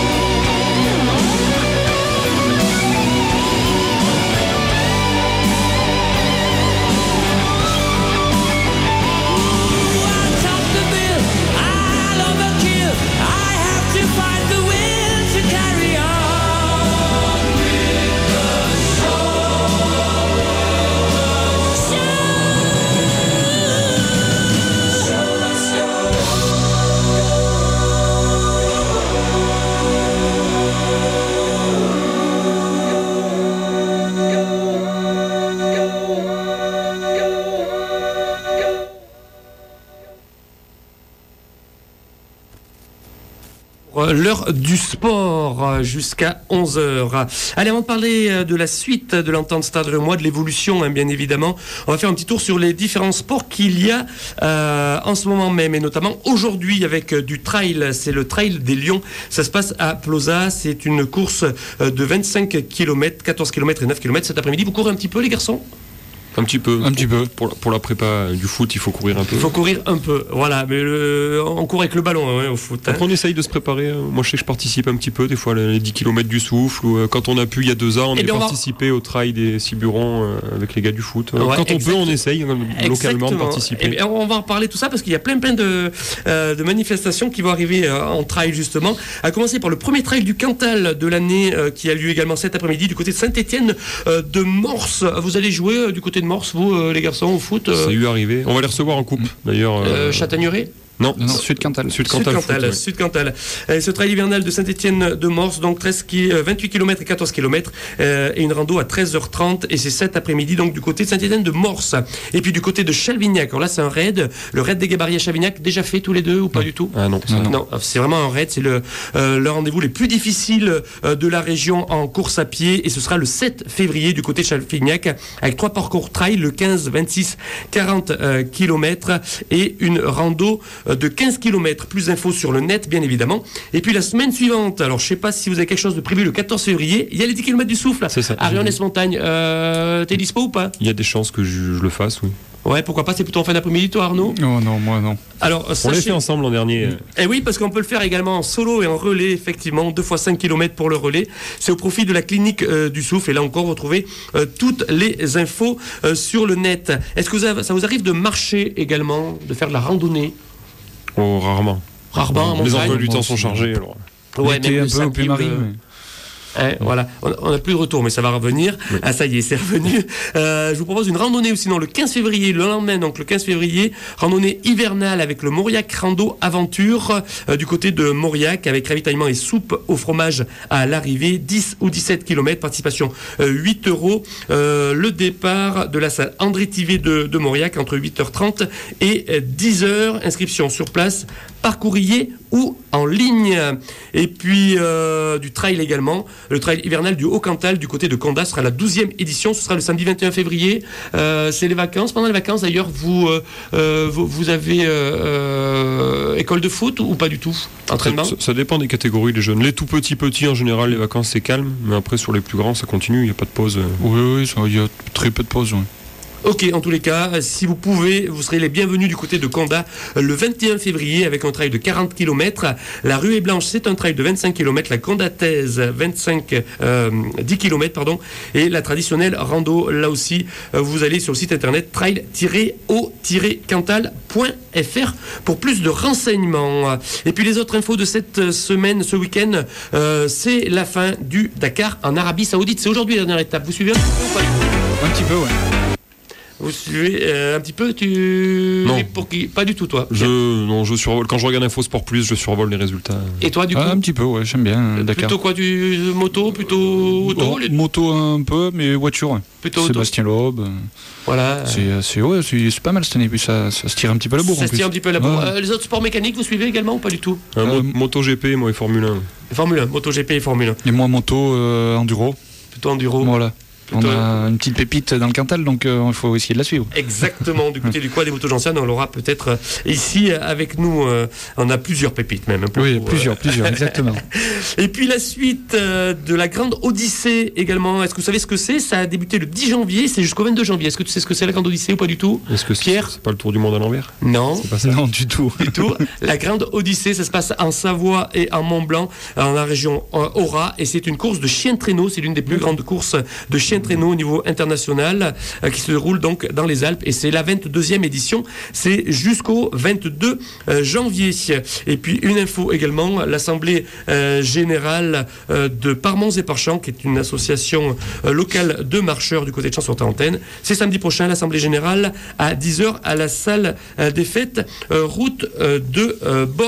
L'heure du sport jusqu'à onze heures. Allez, avant de parler de la suite de l'entente Stade Rémois, de l'évolution, hein, bien évidemment, on va faire un petit tour sur les différents sports qu'il y a euh, en ce moment même, et notamment aujourd'hui avec du trail. C'est le Trail des Lions. Ça se passe à Ploza. C'est une course de vingt-cinq kilomètres, quatorze kilomètres et neuf kilomètres cet après-midi. Vous courez un petit peu, les garçons ? Un petit peu. Un petit peu. Pour, pour la prépa du foot, il faut courir un peu. Il faut courir un peu, voilà. Mais le, on court avec le ballon hein, au foot. Hein. Après, on essaye de se préparer. Moi, je sais que je participe un petit peu, des fois, les dix kilomètres du souffle. Ou, euh, quand on a pu, il y a deux ans, on Eh a bien, on va- participé au trail des Ciburons euh, avec les gars du foot. Euh, Ouais, quand on exact- peut, on essaye euh, localement de Exactement. participer. Eh bien, on va en parler tout ça parce qu'il y a plein plein de, euh, de manifestations qui vont arriver euh, en trail justement. À commencer par le premier trail du Cantal de l'année euh, qui a lieu également cet après-midi du côté de Saint-Étienne euh, de Morse. Vous allez jouer euh, du côté de Morse, vous euh, les garçons, au foot euh, Ça a eu arrivé. On va les recevoir en coupe, d'ailleurs. euh, euh, Châtaigneraie Non, Non, non, Sud Cantal. Sud Cantal. Sud Cantal, foot, ouais. Sud Cantal. Euh, ce trail hivernal de Saint-Étienne de Morse, donc treize qui, euh, vingt-huit kilomètres et quatorze kilomètres, euh, et une rando à treize heures trente, et c'est cet après-midi, donc du côté de Saint-Étienne de Morse. Et puis du côté de Chalvignac, alors là c'est un raid, le raid des Gabarriers à Chalvignac, déjà fait tous les deux ou pas du tout? Ah non, ça, Non, Non, c'est vraiment un raid, c'est le, euh, le rendez-vous les plus difficiles euh, de la région en course à pied, et ce sera le sept février du côté de Chalvignac, avec trois parcours trail, le quinze, vingt-six, quarante euh, kilomètres, et une rando euh, de quinze kilomètres. Plus d'infos sur le net, bien évidemment. Et puis la semaine suivante, alors je sais pas si vous avez quelque chose de prévu le quatorze février, il y a les dix kilomètres du souffle. C'est ça. Arionnès-Montagne, euh, t'es dispo ou pas? Il y a des chances que je, je le fasse, oui. Ouais, pourquoi pas, c'est plutôt en fin d'après-midi, toi Arnaud? Non, non, moi non. Alors, On l'a sachez... fait ensemble l'an dernier. Eh oui, parce qu'on peut le faire également en solo et en relais, effectivement, deux fois cinq kilomètres pour le relais. C'est au profit de la clinique euh, du souffle. Et là encore, vous trouvez euh, toutes les infos euh, sur le net. Est-ce que vous avez- ça vous arrive de marcher également, de faire de la randonnée? Oh, rarement. Rarement, en Les montagne. emplois du temps Bon, sont c'est- chargés. Alors. Ouais, L'été, même le un peu au samedi, Puy-Marie. le- mais- Hein, voilà, on n'a plus de retour, mais ça va revenir. Oui. Ah, ça y est, c'est revenu. Euh, je vous propose une randonnée, ou sinon le quinze février, le lendemain, donc le quinze février, randonnée hivernale avec le Mauriac Rando Aventure euh, du côté de Mauriac, avec ravitaillement et soupe au fromage à l'arrivée, dix ou dix-sept kilomètres, participation euh, huit euros. Euh, le départ de la salle André Tivet de, de Mauriac entre huit heures trente et euh, dix heures. Inscription sur place, par courrier ou en ligne. Et puis euh, du trail également. Le trail hivernal du Haut-Cantal du côté de Condat sera la douzième édition. Ce sera le samedi vingt et un février. Euh, c'est les vacances. Pendant les vacances, d'ailleurs, vous, euh, euh, vous, vous avez euh, euh, école de foot ou pas du tout? Entraînement? Ça, ça dépend des catégories, les jeunes. Les tout petits petits, en général, les vacances, c'est calme. Mais après, sur les plus grands, ça continue. Il n'y a pas de pause. Oui, oui, ça, il y a très peu de pauses. Ouais. Ok, en tous les cas, si vous pouvez, vous serez les bienvenus du côté de Condat euh, le vingt et un février avec un trail de quarante kilomètres. La Ruée Blanche, c'est un trail de vingt-cinq kilomètres. La Condataise, vingt-cinq, euh, dix kilomètres, pardon. Et la traditionnelle rando, là aussi, euh, vous allez sur le site internet trail tiret o tiret cantal point f r pour plus de renseignements. Et puis les autres infos de cette semaine, ce week-end, euh, c'est la fin du Dakar en Arabie Saoudite. C'est aujourd'hui la dernière étape. Vous suivez un petit peu ou pas du tout? Un petit peu, ouais. Vous suivez euh, un petit peu, tu... Non. Pour qui? Pas du tout, toi. Je, non, je survole. Quand je regarde Info Sport Plus, je survole les résultats. Et toi, du coup Ah, un petit peu, ouais, j'aime bien euh, Dakar. plutôt quoi, du moto, plutôt auto, Oh, les- moto un peu, mais voiture. Ouais. plutôt auto. Sébastien Loeb. euh, Voilà. C'est, c'est, ouais, c'est, c'est pas mal cette année, puis ça, ça se tire un petit peu la bourre. Ça en se plus. tire un petit peu la bourre. Ouais. Euh, les autres sports mécaniques, vous suivez également ou pas du tout? Euh, mo- Euh, MotoGP, moi, et Formule un. Formule un, MotoGP et Formule un. Et moi, moto, euh, enduro. Plutôt enduro. Voilà. Plutôt- On a une petite pépite dans le Cantal, donc euh, il faut essayer de la suivre. Exactement, du côté du quad des motos anciennes, on l'aura peut-être euh, ici euh, avec nous. euh, on a plusieurs pépites même. pour Oui, vous, plusieurs, plusieurs, exactement. euh. Et puis la suite euh, de la Grande Odyssée également. Est-ce que vous savez ce que c'est? Ça a débuté le dix janvier, c'est jusqu'au vingt-deux janvier. Est-ce que tu sais ce que c'est la Grande Odyssée ou pas du tout? Est-ce que c'est, Pierre c'est pas le tour du monde à l'envers? Non. C'est pas ça. Non, du tout. Du tout. La Grande Odyssée, ça se passe en Savoie et en Mont-Blanc, dans la région euh, Aura, et c'est une course de chien de traîneau. C'est l'une des plus grandes courses de chien de traîneau au niveau international euh, qui se déroule donc dans les Alpes, et c'est la vingt-deuxième édition. C'est jusqu'au vingt-deux euh, janvier. Et puis une info également, l'Assemblée euh, générale euh, de Parmons et Parchamps, qui est une association euh, locale de marcheurs du côté de Champs-sur-Tarentaine. C'est samedi prochain, l'Assemblée générale à dix heures à la salle euh, des fêtes, euh, route euh, de euh, Bord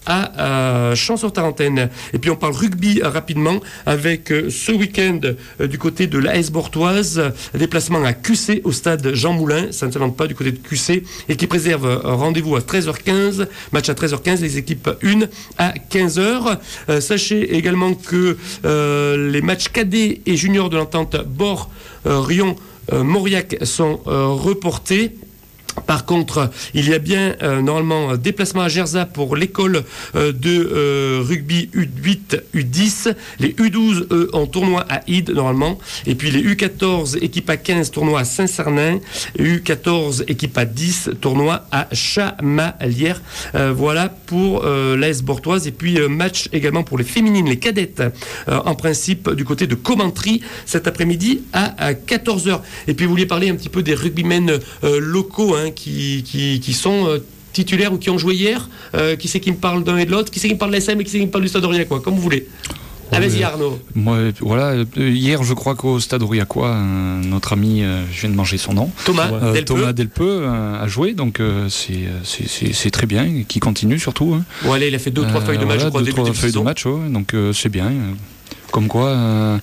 à euh, Champs-sur-Tarentaine. Et puis on parle rugby euh, rapidement avec euh, ce week-end euh, du côté de l'A S Bortoise, euh, déplacement à Q C au stade Jean Moulin, ça ne s'invente pas du côté de Q C, et qui préserve euh, rendez-vous à treize heures quinze, match à treize heures quinze, les équipes une à quinze heures. Euh, sachez également que euh, les matchs cadets et juniors de l'entente Bord, euh, Rion, euh, Mauriac sont euh, reportés. Par contre, il y a bien euh, normalement euh, déplacement à Gerza pour l'école euh, de euh, rugby U huit, U dix. Les U douze, eux, en tournoi à Ide, normalement. Et puis les U quatorze, équipe à quinze, tournoi à Saint-Cernin. U quatorze, équipe à dix, tournoi à Chamalières. Euh, voilà pour euh, l'A S Bortoise. Et puis euh, match également pour les féminines, les cadettes, euh, en principe du côté de Commentry, cet après-midi à, à quatorze heures. Et puis vous vouliez parler un petit peu des rugbymen euh, locaux, hein, Qui, qui, qui sont euh, titulaires ou qui ont joué hier. Euh, qui c'est qui me parle d'un et de l'autre? Qui c'est qui me parle de l'A S M et qui c'est qui me parle du Stade Aurillacois, comme vous voulez. Ah, vas-y Arnaud. Moi, voilà, euh, hier je crois qu'au Stade Aurillacois, euh, notre ami, euh, je viens de manger son nom, Thomas euh, Delpeux, Thomas Delpeux euh, a joué, donc euh, c'est, c'est, c'est, c'est très bien, et qui continue surtout. Hein. Bon allez, il a fait deux ou trois Euh, feuilles de match, voilà, je crois, deux, début trois de feuilles saison. de match, ouais, donc euh, c'est bien. euh. Comme quoi, euh,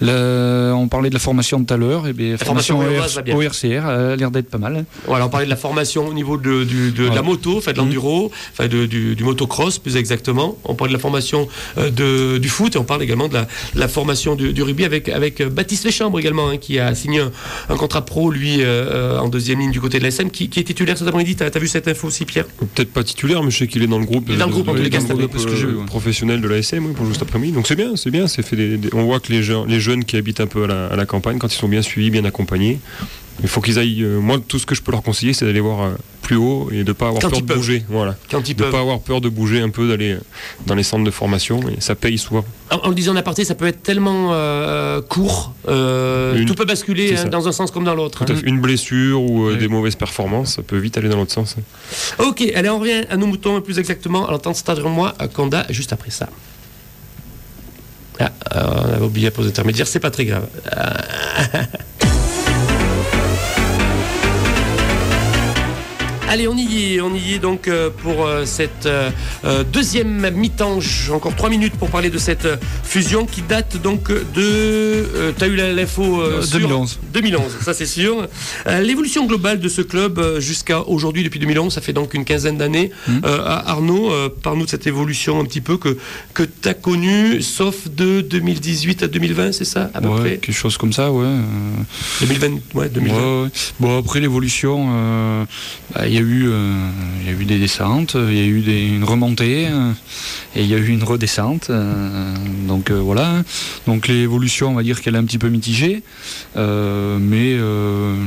la- on parlait de la formation de tout à l'heure, et bien, la formation formation, aurinoise va bien. O R C R a l'air d'être pas mal. Voilà, on parlait de la formation au niveau de, du- de, de la Ouais. moto, enfin de l'enduro, enfin de- du, du motocross plus exactement. On parle de la formation euh, de, du foot et on parle également de la, de la formation du, du rugby avec, avec euh, Baptiste Leschambre également, hein, qui a signé un, un contrat pro, lui, euh, en deuxième ligne du côté de l'A S M, qui, qui est titulaire cet après-midi. T'as, t'as vu cette info aussi, Pierre? Peut-être pas titulaire, mais je sais qu'il est dans le groupe, Il est dans le groupe, en de- tous les dans cas, le c'est groupe, parce que j'ai vu, euh, ouais. professionnel de l'A S M, oui, pour jouer cet après-midi. Donc c'est bien, c'est bien. C'est fait des, des- on voit que les, gens, les jeunes qui habitent un peu à la, à la campagne, quand ils sont bien suivis, bien accompagnés, il faut qu'ils aillent. euh, moi, tout ce que je peux leur conseiller, c'est d'aller voir euh, plus haut et de pas avoir Quand peur ils de peuvent. bouger. Voilà. Quand ils De peuvent. pas avoir peur de bouger un peu, d'aller euh, dans les centres de formation, et ça paye souvent. En, en le disant en aparté, ça peut être tellement euh, court, euh, Une- tout peut basculer c'est hein, ça. dans un sens comme dans l'autre. Tout à hein. fait. Une blessure ou euh, Oui. des mauvaises performances, ça peut vite aller dans l'autre sens. Ok, allez, on revient à nos moutons, plus exactement à l'entente Stade Rennais à Condat, juste après ça. Ah, euh, on avait oublié la pause intermédiaire, c'est pas très grave. Euh, Allez, on y est, on y est donc euh, pour euh, cette euh, euh, deuxième mi-temps. J'ai encore trois minutes pour parler de cette euh, fusion qui date donc de. Euh, T'as eu la- l'info euh, Euh, sur- deux mille onze. deux mille onze, ça c'est sûr. Euh, L'évolution globale de ce club euh, jusqu'à aujourd'hui, depuis deux mille onze, ça fait donc une quinzaine d'années. Mmh. Euh, Arnaud, euh, parle-nous de cette évolution un petit peu que, que tu as connue, sauf de deux mille dix-huit à deux mille vingt, c'est ça à peu Ouais, près quelque chose comme ça, ouais. euh, deux mille vingt, ouais, deux mille vingt. Ouais, ouais. Bon, après l'évolution, euh, bah, il y a eu, euh, il y a eu des descentes, il y a eu des, une remontée, euh, et il y a eu une redescente. euh, donc euh, voilà. Donc l'évolution, on va dire qu'elle est un petit peu mitigée, euh, mais euh,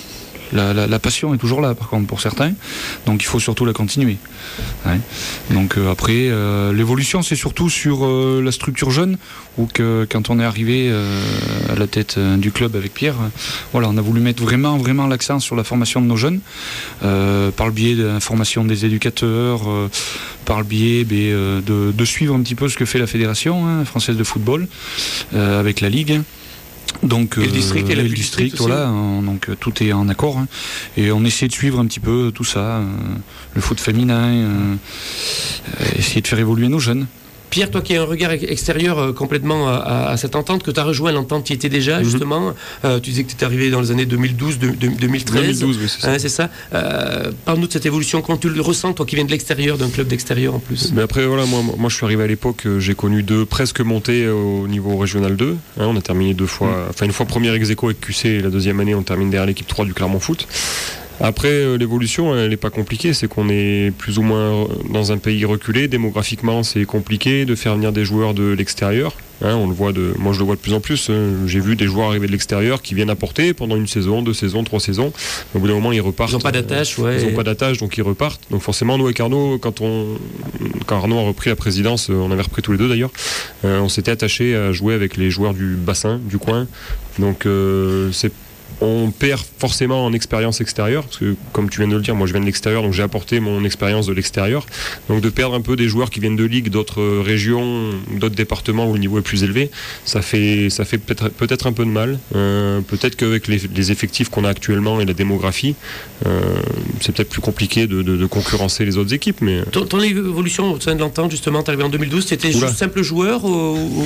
la, la- la passion est toujours là, par contre, pour certains. Donc il faut surtout la continuer. Ouais. Donc euh, après, euh, l'évolution, c'est surtout sur euh, la structure jeune, où que quand on est arrivé euh, à la tête euh, du club avec Pierre, euh, voilà, on a voulu mettre vraiment, vraiment l'accent sur la formation de nos jeunes, euh, par le biais de la formation des éducateurs, euh, par le biais ben, euh, de, de suivre un petit peu ce que fait la fédération hein, française de football, euh, avec la Ligue. Donc, Et le district et la le Ligue du district, district aussi. voilà, hein, donc euh, tout est en accord. hein. Et on essaie de suivre un petit peu tout ça, euh, le foot féminin, euh, euh, essayer de faire évoluer nos jeunes. Pierre, toi qui as un regard ex- extérieur euh, complètement à, à- à cette entente, que tu as rejoint l'entente qui était déjà, Mhm. justement, euh, tu disais que tu étais arrivé dans les années deux mille douze, de- de- deux mille treize. deux mille douze, oui, c'est ça. Hein, c'est ça. Euh, Parle-nous de cette évolution, comment tu le ressens, toi qui viens de l'extérieur, d'un club d'extérieur en plus. Mais après, voilà, moi, moi je suis arrivé à l'époque, euh, j'ai connu deux presque montées au niveau régional deux. hein, on a terminé deux fois, enfin une fois première ex aequo avec Q C, et la deuxième année on termine derrière l'équipe trois du Clermont Foot. Après, euh, l'évolution, elle n'est pas compliquée, c'est qu'on est plus ou moins dans un pays reculé. Démographiquement, c'est compliqué de faire venir des joueurs de l'extérieur. Hein, on le voit de, moi, je le vois de plus en plus. hein. J'ai vu des joueurs arriver de l'extérieur qui viennent apporter pendant une saison, deux saisons, trois saisons. Au bout d'un moment, ils repartent. Ils n'ont pas d'attache, ouais. Ils n'ont pas d'attache, donc ils repartent. Donc forcément, nous avec Arnaud, quand, on, quand Arnaud a repris la présidence, on avait repris tous les deux d'ailleurs, euh, on s'était attaché à jouer avec les joueurs du bassin, du coin. Donc euh, c'est on perd forcément en expérience extérieure, parce que comme tu viens de le dire, moi je viens de l'extérieur, donc j'ai apporté mon expérience de l'extérieur. Donc de perdre un peu des joueurs qui viennent de ligues, d'autres régions, d'autres départements où le niveau est plus élevé, ça fait, ça fait peut-être, peut-être un peu de mal. Euh, peut-être qu'avec les, les effectifs qu'on a actuellement et la démographie, euh, c'est peut-être plus compliqué de, de, de concurrencer les autres équipes. Mais... Ton, ton évolution au sein de l'Entente, justement, tu es arrivé en deux mille douze, tu étais juste simple joueur ou, ou...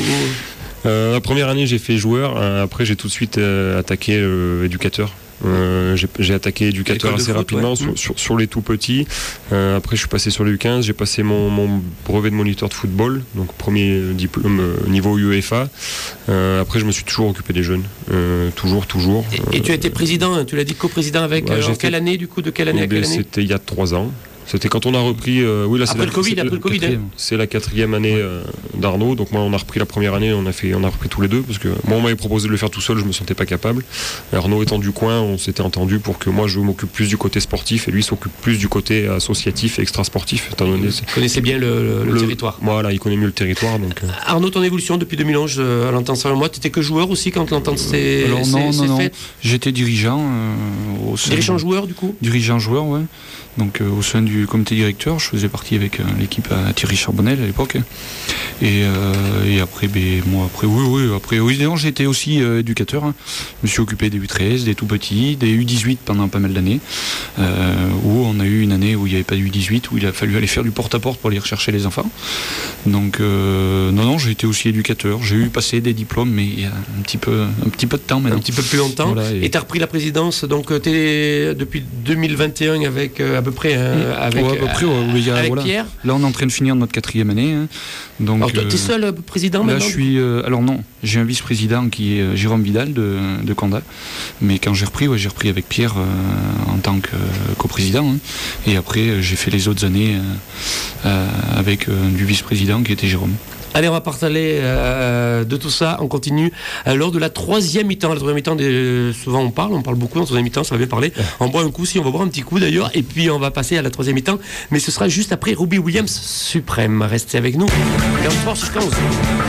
Euh, la première année j'ai fait joueur, euh, après j'ai tout de suite euh, attaqué euh, éducateur. Euh, j'ai, j'ai attaqué éducateur assez foot, rapidement ouais. sur, sur, sur les tout petits. Euh, après je suis passé sur les U quinze, j'ai passé mon, mon brevet de moniteur de football, donc premier diplôme euh, niveau UEFA. Euh, après je me suis toujours occupé des jeunes, euh, toujours, toujours. Et, et tu as été président, tu l'as dit coprésident avec ouais, euh, en quelle année du coup, de quelle année à quelle année? C'était il y a trois ans. C'était quand on a repris. Euh, oui, là, c'est après, la, le COVID, c'est, après le Covid, hein. C'est la quatrième année euh, d'Arnaud. Donc moi, on a repris la première année, on a fait, on a repris tous les deux parce que moi, on m'avait proposé de le faire tout seul, je me sentais pas capable. Arnaud étant du coin, on s'était entendu pour que moi, je m'occupe plus du côté sportif et lui s'occupe plus du côté associatif et extra-sportif. Étant donné, vous connaissez bien le, le, le territoire. Voilà, il connaît mieux le territoire. Donc. Euh... Arnaud, ton évolution depuis deux mille onze euh, à l'Entente Saint-Moi, tu étais que joueur aussi quand l'Entente s'est, Alors, s'est, non, s'est non, faite. J'étais dirigeant. Euh, au sein dirigeant joueur du coup. Dirigeant joueur, ouais. Donc euh, au sein du comité directeur, je faisais partie avec euh, l'équipe à Thierry Charbonnel à l'époque. Et, euh, et après, ben, moi, après, oui, oui, après, oui, non, j'étais aussi euh, éducateur. Hein. Je me suis occupé des U treize, des tout petits, des U dix-huit pendant pas mal d'années. Euh, où on a eu une année où il n'y avait pas de U dix-huit, où il a fallu aller faire du porte-à-porte pour aller rechercher les enfants. Donc, euh, non, non, j'ai été aussi éducateur. J'ai eu passé des diplômes, mais il y a un petit peu, un petit peu de temps maintenant. Un petit peu plus longtemps. Voilà, et tu as repris la présidence, donc tu es depuis deux mille vingt et un avec. Euh, à peu près euh, avec, ouais, à peu près, ouais, oui, y a, avec voilà. Pierre. Là on est en train de finir notre quatrième année. Hein. Donc, alors toi, euh, tu es seul euh, président là, maintenant? je suis, euh, alors non, j'ai un vice-président qui est euh, Jérôme Vidal de, de Condat. Mais quand j'ai repris, ouais, j'ai repris avec Pierre euh, en tant que euh, coprésident. Hein. Et après euh, j'ai fait les autres années euh, euh, avec euh, du vice-président qui était Jérôme. Allez, on va parler euh, de tout ça. On continue euh, lors de la troisième mi-temps. La troisième mi-temps, des... souvent on parle, on parle beaucoup en troisième mi-temps, ça va bien parler. On boit un coup, si on va boire un petit coup d'ailleurs, et puis on va passer à la troisième mi-temps. Mais ce sera juste après Robbie Williams Suprême. Restez avec nous. Et on se voit jusqu'à onze.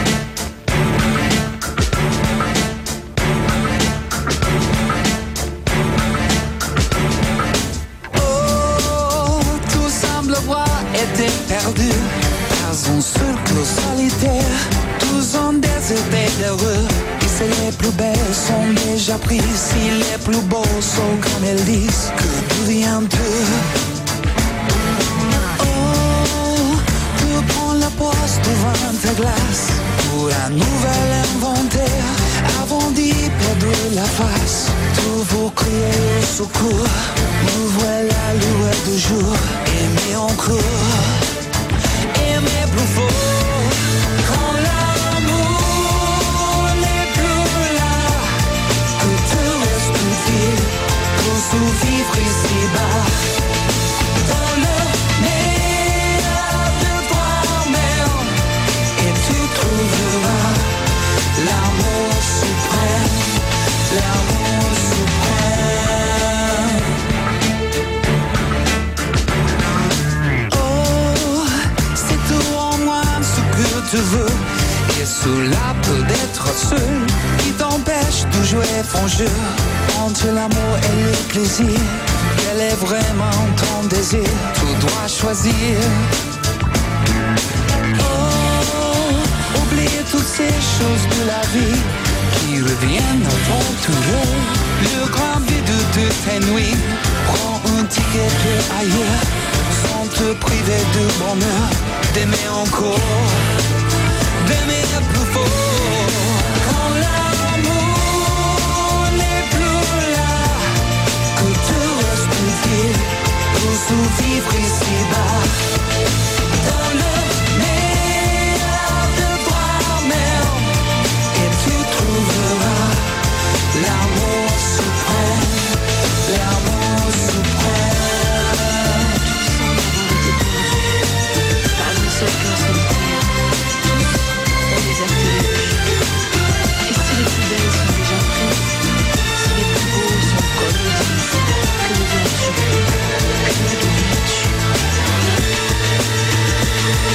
Oh, tout semble voir était perdu. Un seul clos solitaire, tous ont des idées d'heureux. Et si les plus belles sont déjà prises, si les plus beaux sont comme elles disent, que tout vient d'eux. Oh, tu prends la poste devant ta glace pour un nouvel inventaire. Avant d'y perdre la face, tout vous criez au secours. Nous voilà lueur du jour, aimez encore. Aimer plus fort quand l'amour n'est plus là, que te reste utile pour survivre ici-bas. Dans le meilleur de toi-même, et tu trouveras l'amour suprême, l'amour suprême. Oh, c'est tout en moi ce que tu veux. Et cela peut être seul qui t'empêche de jouer ton jeu. Entre l'amour et le plaisir, quel est vraiment ton désir? Tu dois choisir. Oh, oublie toutes ces choses de la vie qui reviennent aventureux. Le grand vide de tes nuits, prends un ticket pour ailleurs, sans te priver de bonheur, d'aimer encore, d'aimer plus fort. Quand l'amour n'est plus là, que te reste-t-il pour survivre ici-bas? Dans le meilleur de toi-même, et tu trouveras l'amour suprême, l'amour suprême. Pas un seul cœur sur le terre, on les a tous. Et si les plus belles sont déjà prises, si les plus beaux sont comme ils disent, que nous viens-tu, que nous viens-tu?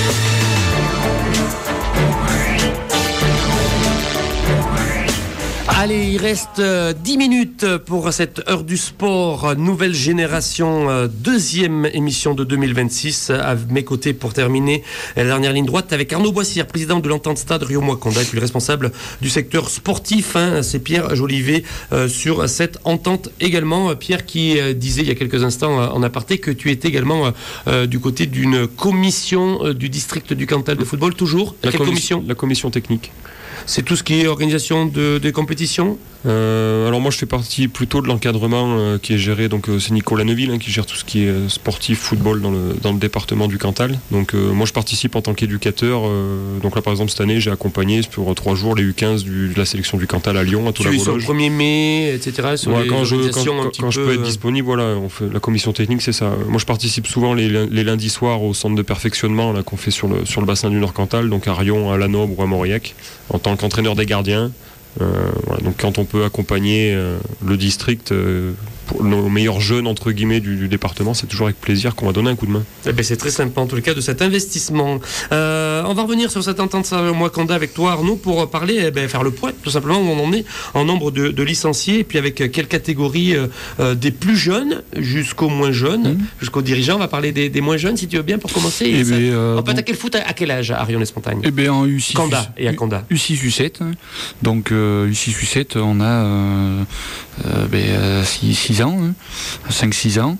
Allez, il reste euh, dix minutes pour cette heure du sport, nouvelle génération, euh, deuxième émission de deux mille vingt-six. À mes côtés pour terminer la dernière ligne droite avec Arnaud Boissière, président de l'Entente Stade Rio-Moaconda et puis le responsable du secteur sportif, hein, c'est Pierre Jolivet euh, sur cette entente également. Pierre qui euh, disait il y a quelques instants euh, en aparté que tu étais également euh, du côté d'une commission euh, du district du Cantal de football, toujours. La Quelle commis- commission ? La commission technique. C'est tout ce qui est organisation de, des compétitions ? Euh, alors moi je fais partie plutôt de l'encadrement euh, qui est géré, donc euh, c'est Nicolas Neuville hein, qui gère tout ce qui est euh, sportif, football dans le, dans le département du Cantal. Donc euh, moi je participe en tant qu'éducateur, euh, donc là par exemple cette année j'ai accompagné pour trois jours les U quinze du, de la sélection du Cantal à Lyon, à Tu es sur le Toula-Vologe. premier mai, et cetera. Sur Ouais, les quand je, quand, organisations un quand- petit quand je peu, peux être euh, disponible, voilà, on fait, la commission technique c'est ça. Moi je participe souvent les, les lundis soirs au centre de perfectionnement là, qu'on fait sur le, sur le bassin du Nord-Cantal, donc à Rion, à Lanobre ou à Mauriac, en tant qu'entraîneur des gardiens. Euh, voilà, donc quand on peut accompagner euh, le district, euh, pour nos meilleurs jeunes entre guillemets du, du département, c'est toujours avec plaisir qu'on va donner un coup de main. eh ben, c'est très sympa en tout cas de cet investissement. Euh, on va revenir sur cette entente Moaconda avec toi Arnaud pour parler, eh ben, faire le point tout simplement où on en est en nombre de, de licenciés et puis avec quelle catégorie euh, euh, des plus jeunes jusqu'aux moins jeunes, Mmh. jusqu'aux dirigeants. On va parler des, des moins jeunes si tu veux bien pour commencer. Eh Ça- ben, euh, on peut bon. attaquer le foot à, à quel âge à Rion-Espontagne? Eh bien, en U six, Canda et à Canda. U six, U sept. hein. Donc, euh, U six, U sept, on a euh, euh, ben, euh, six ans, hein, cinq six ans.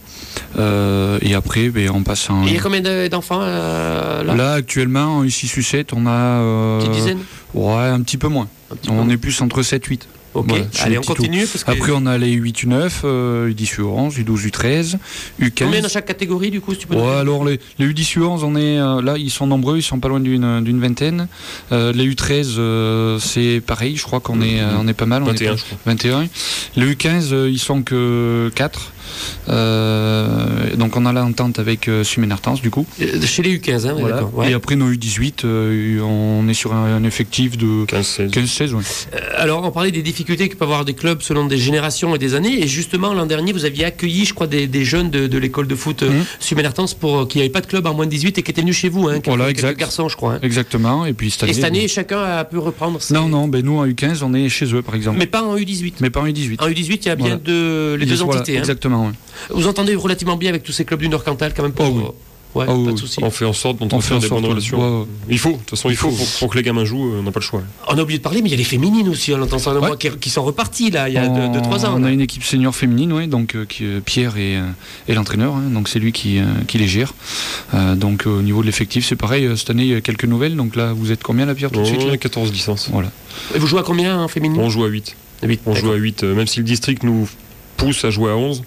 Euh, et après, ben, on passe en. Et il y a combien de- d'enfants euh, là, Là, actuellement, en U six, U sept, on a. euh, Petite dizaine. Ouais, un petit peu moins. Un petit peu On moins. est plus entre sept huit. Ok, Voilà, chez allez les on petits continue. Parce que Après, on a les huit U neuf, euh, U dix U onze, U douze U treize, U quinze. combien dans chaque catégorie du coup si tu peux nous Ouais, dire alors les, les U dix U onze, on est euh, là, ils sont nombreux, ils sont pas loin d'une d'une vingtaine. Euh, les U treize, euh, c'est pareil, je crois qu'on est, euh, on est pas mal. On vingt et un, est pas- je crois. vingt et un. Les U quinze, euh, ils sont que quatre. Euh, donc on a l'entente avec euh, Suménartens du coup. Euh, Chez les U quinze, hein, Voilà. d'accord. Ouais. Et après nos U dix-huit, euh, on est sur un, un effectif de quinze seize. quinze seize. Ouais. Euh, Alors, on parlait des difficultés que peuvent avoir des clubs selon des générations et des années. Et justement, l'an dernier, vous aviez accueilli, je crois, des, des jeunes de, de l'école de foot euh, Mhm. Suménartens pour euh, qui n'avaient pas de club en moins de dix-huit et qui étaient venus chez vous. Hein, quelques- Voilà, quelques exact. garçons, je crois. hein. Exactement. Et puis cette année. Et cette année, chacun a pu reprendre. ses- Non, non, ben nous en U quinze, on est chez eux par exemple. Mais pas en U dix-huit. Mais pas en U dix-huit. En U dix-huit, il y a bien Voilà. deux, les deux Voilà, entités. hein. Exactement. Ouais. Vous entendez relativement bien avec tous ces clubs du Nord-Cantal, quand même pour. Oh oui. Ouais, Oh pas oui. de souci. On fait en sorte On fait d'entretenir en des sorte, bonnes ouais. relations. Ouais, ouais. Il faut, de toute façon il faut, Il faut. pour, pour que les gamins jouent, euh, on n'a pas le choix. On a oublié de parler, mais il y a les féminines aussi, on entend ça de Ouais. moi, qui, qui sont reparties là, il y a deux trois ans. On là. a une équipe senior féminine, oui, donc euh, qui, euh, Pierre est, euh, est l'entraîneur, hein, donc c'est lui qui, euh, qui les gère. Euh, donc euh, au niveau de l'effectif, c'est pareil. euh, Cette année, il y a quelques nouvelles. Donc là, vous êtes combien, la Pierre, tout de suite On là a quatorze licences. Voilà. Et vous jouez à combien en féminine? On joue à huit. Huit, On d'accord. joue à huit, euh, même si le district nous pousse à jouer à onze.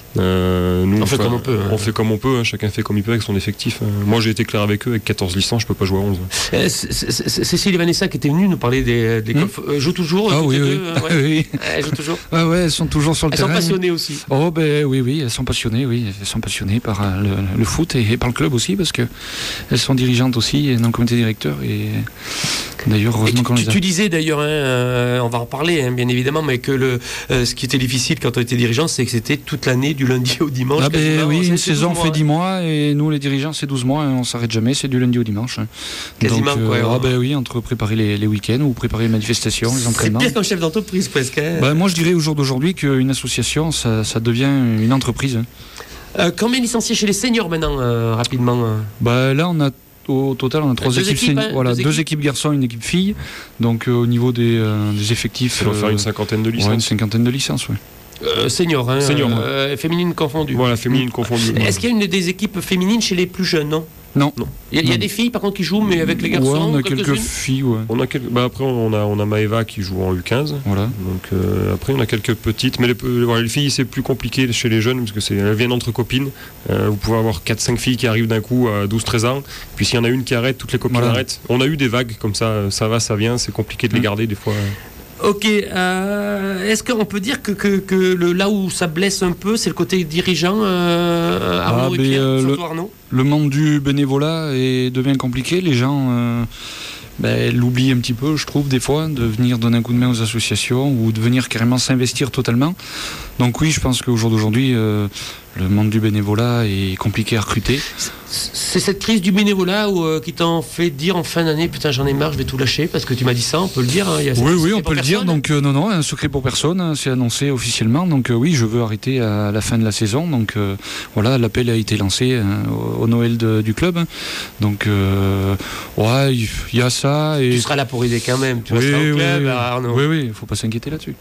Euh, nous, On fait enfin, comme on peut, hein. On fait comme on peut, hein, chacun fait comme il peut avec son effectif. hein. Moi j'ai été clair avec eux, avec quatorze licences, je peux pas jouer à onze. Euh, C- C- C- Cécile et Vanessa qui étaient venues nous parler des, des Hmm. golf, euh, jouent toujours Ah toutes oui, les oui. deux, euh, ouais. oui. Elles jouent toujours. Ouais, ouais, elles sont toujours sur le Elles sont terrain. passionnées aussi. Oh ben oui, oui, elles sont passionnées, oui, elles sont passionnées par euh, le, le foot et, et par le club aussi, parce que elles sont dirigeantes aussi et dans le comité directeur. Et d'ailleurs, Et heureusement tu, qu'on tu- les a. tu disais d'ailleurs, hein, euh, on va en parler hein, bien évidemment, mais que le, euh, ce qui était difficile quand on était dirigeant, c'est que c'était toute l'année du lundi au dimanche. Ah ben quasiment. oui, C'est- une c'est saison douze mois, fait hein. dix mois et nous les dirigeants c'est douze mois et on s'arrête jamais, c'est du lundi au dimanche. hein. Quasiment, Donc, quoi, ah ouais. ben oui, entre préparer les, les week-ends ou préparer les manifestations, les C'est entraînements. pire qu'un chef d'entreprise presque. hein. Ben, moi je dirais au jour d'aujourd'hui qu'une association ça, ça devient une entreprise. hein. Euh, combien de licenciés chez les seniors maintenant, euh, rapidement euh Ben, là on a au total on a trois Deux équipes, équipes, séni- hein, voilà, deux deux équipes. équipes garçons, une équipe fille. Donc euh, au niveau des, euh, des effectifs, Ça doit faire euh, une cinquantaine de ouais, une licences. cinquantaine de licences. Ouais. Euh, Seniors, hein, Seniors, ouais. euh, féminines confondues. Voilà, féminine confondue. Est-ce qu'il y a une des équipes féminines chez les plus jeunes, non? Non. Non. Il y a, il y a Non. des filles par contre qui jouent, mais avec les garçons. Ouais, on a quelques-unes quelques filles, ouais. On a quelques- bah, après on a, on a Maëva qui joue en U quinze. Voilà. Donc euh, après on a quelques petites, mais les, euh, voilà, les filles c'est plus compliqué chez les jeunes parce que c'est, elles viennent entre copines. Euh, vous pouvez avoir quatre cinq filles qui arrivent d'un coup à douze treize ans. Puis s'il y en a une qui arrête, toutes les copines Voilà. arrêtent. On a eu des vagues comme ça, ça va, ça vient. C'est compliqué de les Mm. garder des fois. Ok, euh, est-ce qu'on peut dire que, que, que le, là où ça blesse un peu, c'est le côté dirigeant, euh, Arnaud Ah, et mais, Pierre, euh, surtout le- Arnaud? Le monde du bénévolat est, devient compliqué. Les gens euh, ben, l'oublient un petit peu, je trouve, des fois, de venir donner un coup de main aux associations ou de venir carrément s'investir totalement. Donc oui, je pense qu'au jour d'aujourd'hui, euh, le monde du bénévolat est compliqué à recruter. C'est cette crise du bénévolat où, euh, qui t'en fait dire en fin d'année, putain j'en ai marre, je vais tout lâcher, parce que tu m'as dit ça, on peut le dire. Hein, il y a Oui, oui, secret on pour peut le dire. personne. Donc euh, non, non, un secret pour personne, hein, c'est annoncé officiellement. Donc euh, oui, je veux arrêter à la fin de la saison. Donc euh, voilà, l'appel a été lancé hein, au, au Noël de- du club. Donc euh, ouais, il y a ça. Et... Tu seras là pour aider quand même, tu oui, resteras oui, au club, oui, Arnaud. oui, oui, il faut pas s'inquiéter là-dessus.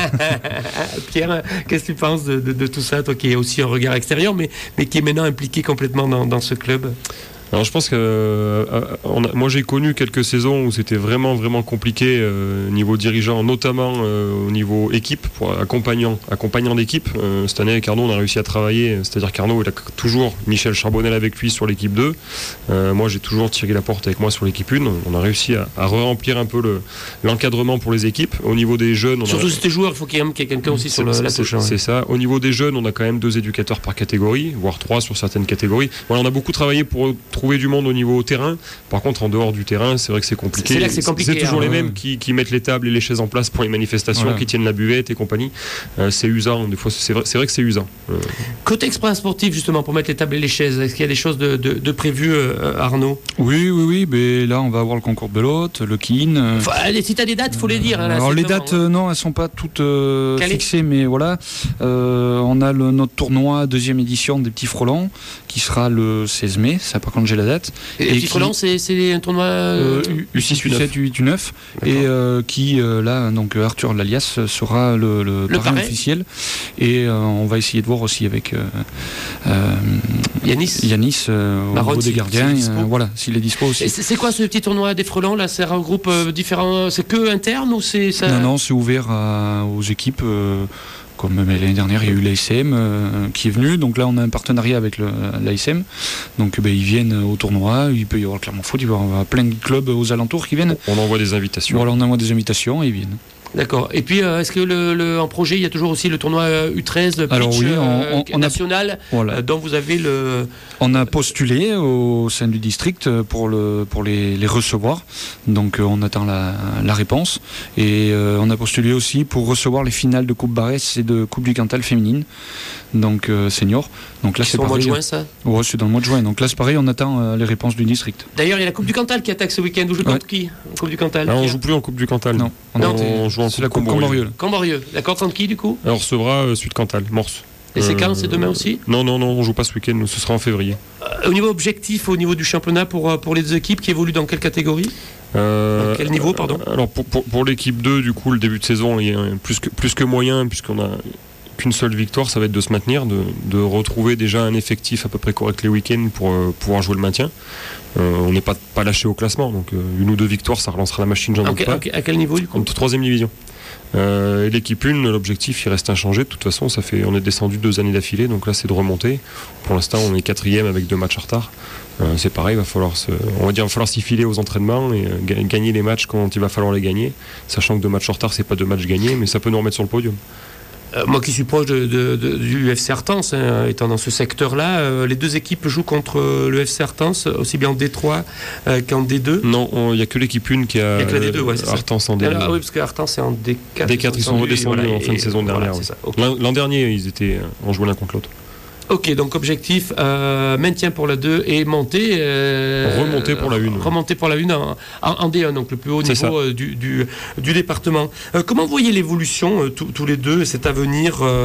Pierre, qu'est-ce que tu penses de, de- de tout ça, toi qui es aussi un regard extérieur, mais, mais qui est maintenant impliqué complètement dans, dans ce club? Alors je pense que euh, on a- moi j'ai connu quelques saisons où c'était vraiment vraiment compliqué euh, niveau dirigeant, notamment euh, au niveau équipe, pour accompagnant, accompagnant d'équipe. Euh, cette année avec Arnaud on a réussi à travailler, c'est-à-dire qu'Arnaud il a toujours Michel Charbonnel avec lui sur l'équipe deux. Euh, moi j'ai toujours Thierry Laporte avec moi sur l'équipe un. On a réussi à, à remplir un peu le, l'encadrement pour les équipes. Au niveau des jeunes, on Surtout a, si t'es joueur, il faut qu'il y ait qu'il y ait quelqu'un aussi sur le- c'est- la c'est- touche. hein, C'est ouais. ça. Au niveau des jeunes, on a quand même deux éducateurs par catégorie, voire trois sur certaines catégories. Voilà, on a beaucoup travaillé pour trouver du monde au niveau terrain. Par contre, en dehors du terrain, c'est vrai que c'est compliqué. C'est là que c'est compliqué, toujours hein. les mêmes qui, qui mettent les tables et les chaises en place pour les manifestations, Voilà. qui tiennent la buvette et compagnie. Euh, c'est usant. Des fois, c'est vrai, c'est vrai que c'est usant. Euh, Côté expérience sportive, justement, pour mettre les tables et les chaises, est-ce qu'il y a des choses de, de, de prévues, euh, Arnaud? Oui, oui, oui. Mais là, on va avoir le concours de belote, le kin. euh, Enfin, allez, si t'as des dates, il faut les dire. hein, là, Alors c'est les vraiment, dates, hein. euh, non, elles sont pas toutes euh, Calées. fixées, mais voilà. Euh, on a le, notre tournoi deuxième édition des petits frelons qui sera le seize mai. Ça, par contre, j'ai la date. Et, et les petits qui- frelons, c'est c'est un tournoi. euh, Euh, U six, U sept, U huit, U neuf, D'accord. et euh, qui euh, là, donc euh, Arthur Lalias sera le, le, Le parrain parrain. officiel. Et euh, on va essayer de voir aussi avec euh, euh, Yanis. Yanis euh, au Baron, niveau des s'il- gardiens. s'il est dispo. euh, voilà, s'il est dispo Et aussi. C'est c'est quoi ce petit tournoi des frelons là? C'est un groupe euh, différent. C'est que interne ou c'est ça? Non, non, c'est ouvert à- aux équipes. euh, Comme euh, l'année dernière, il y a eu l'A S M euh, qui est venu. Donc là, on a un partenariat avec l'A S M. Donc ben, ils viennent au tournoi. Il peut y avoir Clermont Foot, il peut y avoir plein de clubs aux alentours qui viennent. on envoie des invitations. Voilà, on envoie des invitations et ils viennent. D'accord. Et puis, euh, est-ce que le, le- en projet, il y a toujours aussi le tournoi euh, U treize, le pitch Alors oui, on- euh, on- on a- national, Voilà. euh, dont vous avez le. On a postulé au sein du district pour, le, pour les, les recevoir. Donc euh, on attend la, la réponse. Et euh, on a postulé aussi pour recevoir les finales de Coupe Barès et de Coupe du Cantal féminine. Donc euh, senior. Donc là Qui c'est sont au mois de pareil. juin, ça. Ouais, c'est dans le mois de juin. Donc là c'est pareil, on attend euh, les réponses du district. D'ailleurs, il y a la Coupe du Cantal qui attaque ce week-end. Vous jouez Ouais. contre qui en Coupe du Cantal? Ah, on Pierre joue plus en Coupe du Cantal. Non, on, Non, a- on joue en c'est la Coupe Coupe Camborieux. Camborieux. Camborieux. D'accord, contre qui du coup? On recevra euh, Suite Cantal, Morse. Et c'est Euh, quand? C'est demain aussi? Non, non, non, on joue pas ce week-end, ce sera en février. Euh, Au niveau objectif, au niveau du championnat, pour, euh, pour les deux équipes qui évoluent dans quelle catégorie? Euh, Dans quel niveau, pardon? Alors pour, pour, pour l'équipe deux, du coup, le début de saison il est plus que, plus que moyen, puisqu'on a qu'une seule victoire, ça va être de se maintenir, de, de retrouver déjà un effectif à peu près correct les week-ends pour euh, pouvoir jouer le maintien. Euh, on n'est pas, pas lâché au classement, donc euh, une ou deux victoires, ça relancera la machine, j'en En doute que- pas. en que- À quel niveau du coup? En troisième division. Euh, et l'équipe un, l'objectif il reste inchangé. De toute façon, ça fait, on est descendu deux années d'affilée, donc là c'est de remonter. Pour l'instant, on est quatrième avec deux matchs en retard. Euh, c'est pareil, va falloir se, on va dire, va falloir s'y filer aux entraînements et euh, ga- gagner les matchs quand il va falloir les gagner. Sachant que deux matchs en retard, c'est pas deux matchs gagnés, mais ça peut nous remettre sur le podium. Euh, moi qui suis proche de, de- de- du F C Artens, hein, étant dans ce secteur-là, euh, les deux équipes jouent contre euh, le F C Artens, aussi bien en D trois euh, qu'en D deux. Non, il n'y a que l'équipe un qui a, Il y a que la D deux, ouais, c'est ça. Artens en D deux. Ah oui, parce que Artens c'est en D quatre. D quatre, ils sont redescendus voilà, en fin de et- saison voilà, dernière. c'est ouais. ça. Ok. L'an l'an dernier, ils étaient en jouant l'un contre l'autre. Ok, donc objectif, euh, maintien pour la deux et monter. euh, Remonter pour la une. Remonter pour la une en, en- en D un, donc le plus haut C'est niveau euh, du, du, du département. Euh, comment voyez l'évolution, euh, tous tous les deux, cet avenir euh,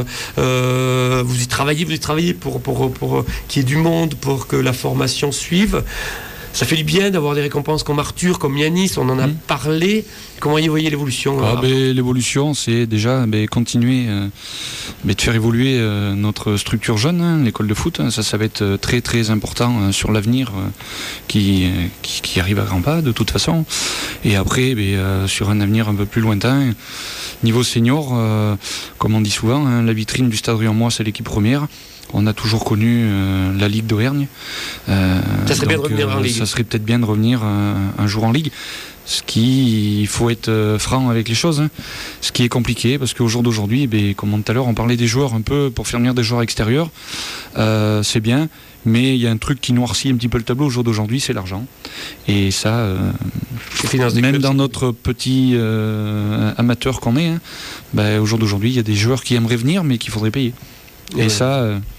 euh, Vous y travaillez, vous y travaillez pour, pour, pour, qu'il y ait du monde, pour que la formation suive. Ça fait du bien d'avoir des récompenses comme Arthur, comme Yanis, on en a Mm. parlé. Comment y voyez l'évolution Ah, euh, ben, l'évolution, c'est déjà ben, continuer euh, ben, de faire évoluer euh, notre structure jeune, hein, l'école de foot. Hein, ça, ça va être euh, très très important euh, sur l'avenir euh, qui, euh, qui, qui arrive à grands pas de toute façon. Et après, ben, euh, sur un avenir un peu plus lointain, niveau senior, euh, comme on dit souvent, hein, la vitrine du Stade Riom-Moix, c'est l'équipe première. On a toujours connu euh, la Ligue d'Auvergne. Euh, Ça serait bien de donc, revenir en euh, Ligue. Ça serait peut-être bien de revenir euh, un jour en Ligue. Ce qui, il faut être euh, franc avec les choses. Hein. Ce qui est compliqué, parce qu'au jour d'aujourd'hui, ben, comme tout à l'heure, on parlait des joueurs un peu pour faire venir des joueurs extérieurs. Euh, c'est bien, mais il y a un truc qui noircit un petit peu le tableau au jour d'aujourd'hui, c'est l'argent. Et ça, euh, les finances des même clubs, dans c'est- notre petit euh, amateur qu'on est, hein, ben, au jour d'aujourd'hui, il y a des joueurs qui aimeraient venir, mais qu'il faudrait payer. Et Ouais. ça, euh,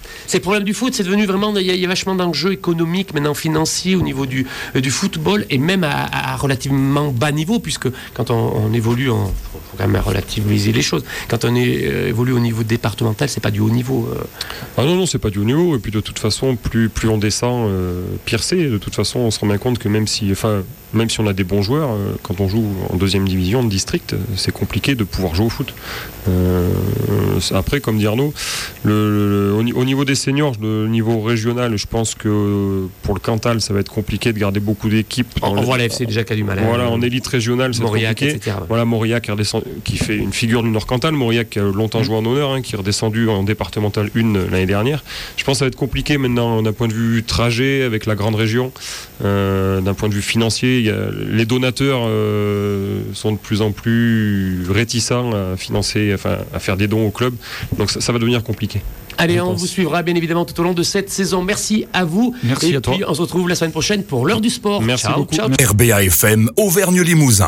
C'est le problème du foot, c'est devenu vraiment, il y, a- il y a vachement d'enjeux économiques, maintenant financiers au niveau du, euh, du football et même à, à relativement bas niveau, puisque quand on, on évolue, on faut quand même relativiser les choses. Quand on est, euh, évolue au niveau départemental, c'est pas du haut niveau. euh. Ah non, non, c'est pas du haut niveau. Et puis de toute façon, plus, plus on descend, euh, pire c'est. De toute façon, on se rend bien compte que même si, enfin, même si on a des bons joueurs, euh, quand on joue en deuxième division, en district, euh, c'est compliqué de pouvoir jouer au foot. Euh, après, comme dit Arnaud, le, le- au, ni- au niveau des seniors, le niveau régional, je pense que euh, pour le Cantal, ça va être compliqué de garder beaucoup d'équipes. On, dans on le- voit la F C déjà qui a du mal. hein. Voilà, en élite régionale, c'est Mauriac, compliqué. et cetera. Voilà, Mauriac qui, redescend- qui fait une figure du Nord-Cantal. Mauriac qui a longtemps joué en honneur, hein, qui est redescendu en départemental un l'année dernière. Je pense que ça va être compliqué maintenant d'un point de vue trajet avec la grande région. Euh, d'un point de vue financier, il y a- les donateurs euh, sont de plus en plus réticents à financer, enfin à faire des dons au club. Donc ça, ça va devenir compliqué. Allez, je on pense. vous suivra bien évidemment tout au long de cette saison. Merci à vous. Merci et à toi. puis on se retrouve la semaine prochaine pour l'heure du sport. Merci Ciao, beaucoup. ciao. R B A F M Auvergne Limousin.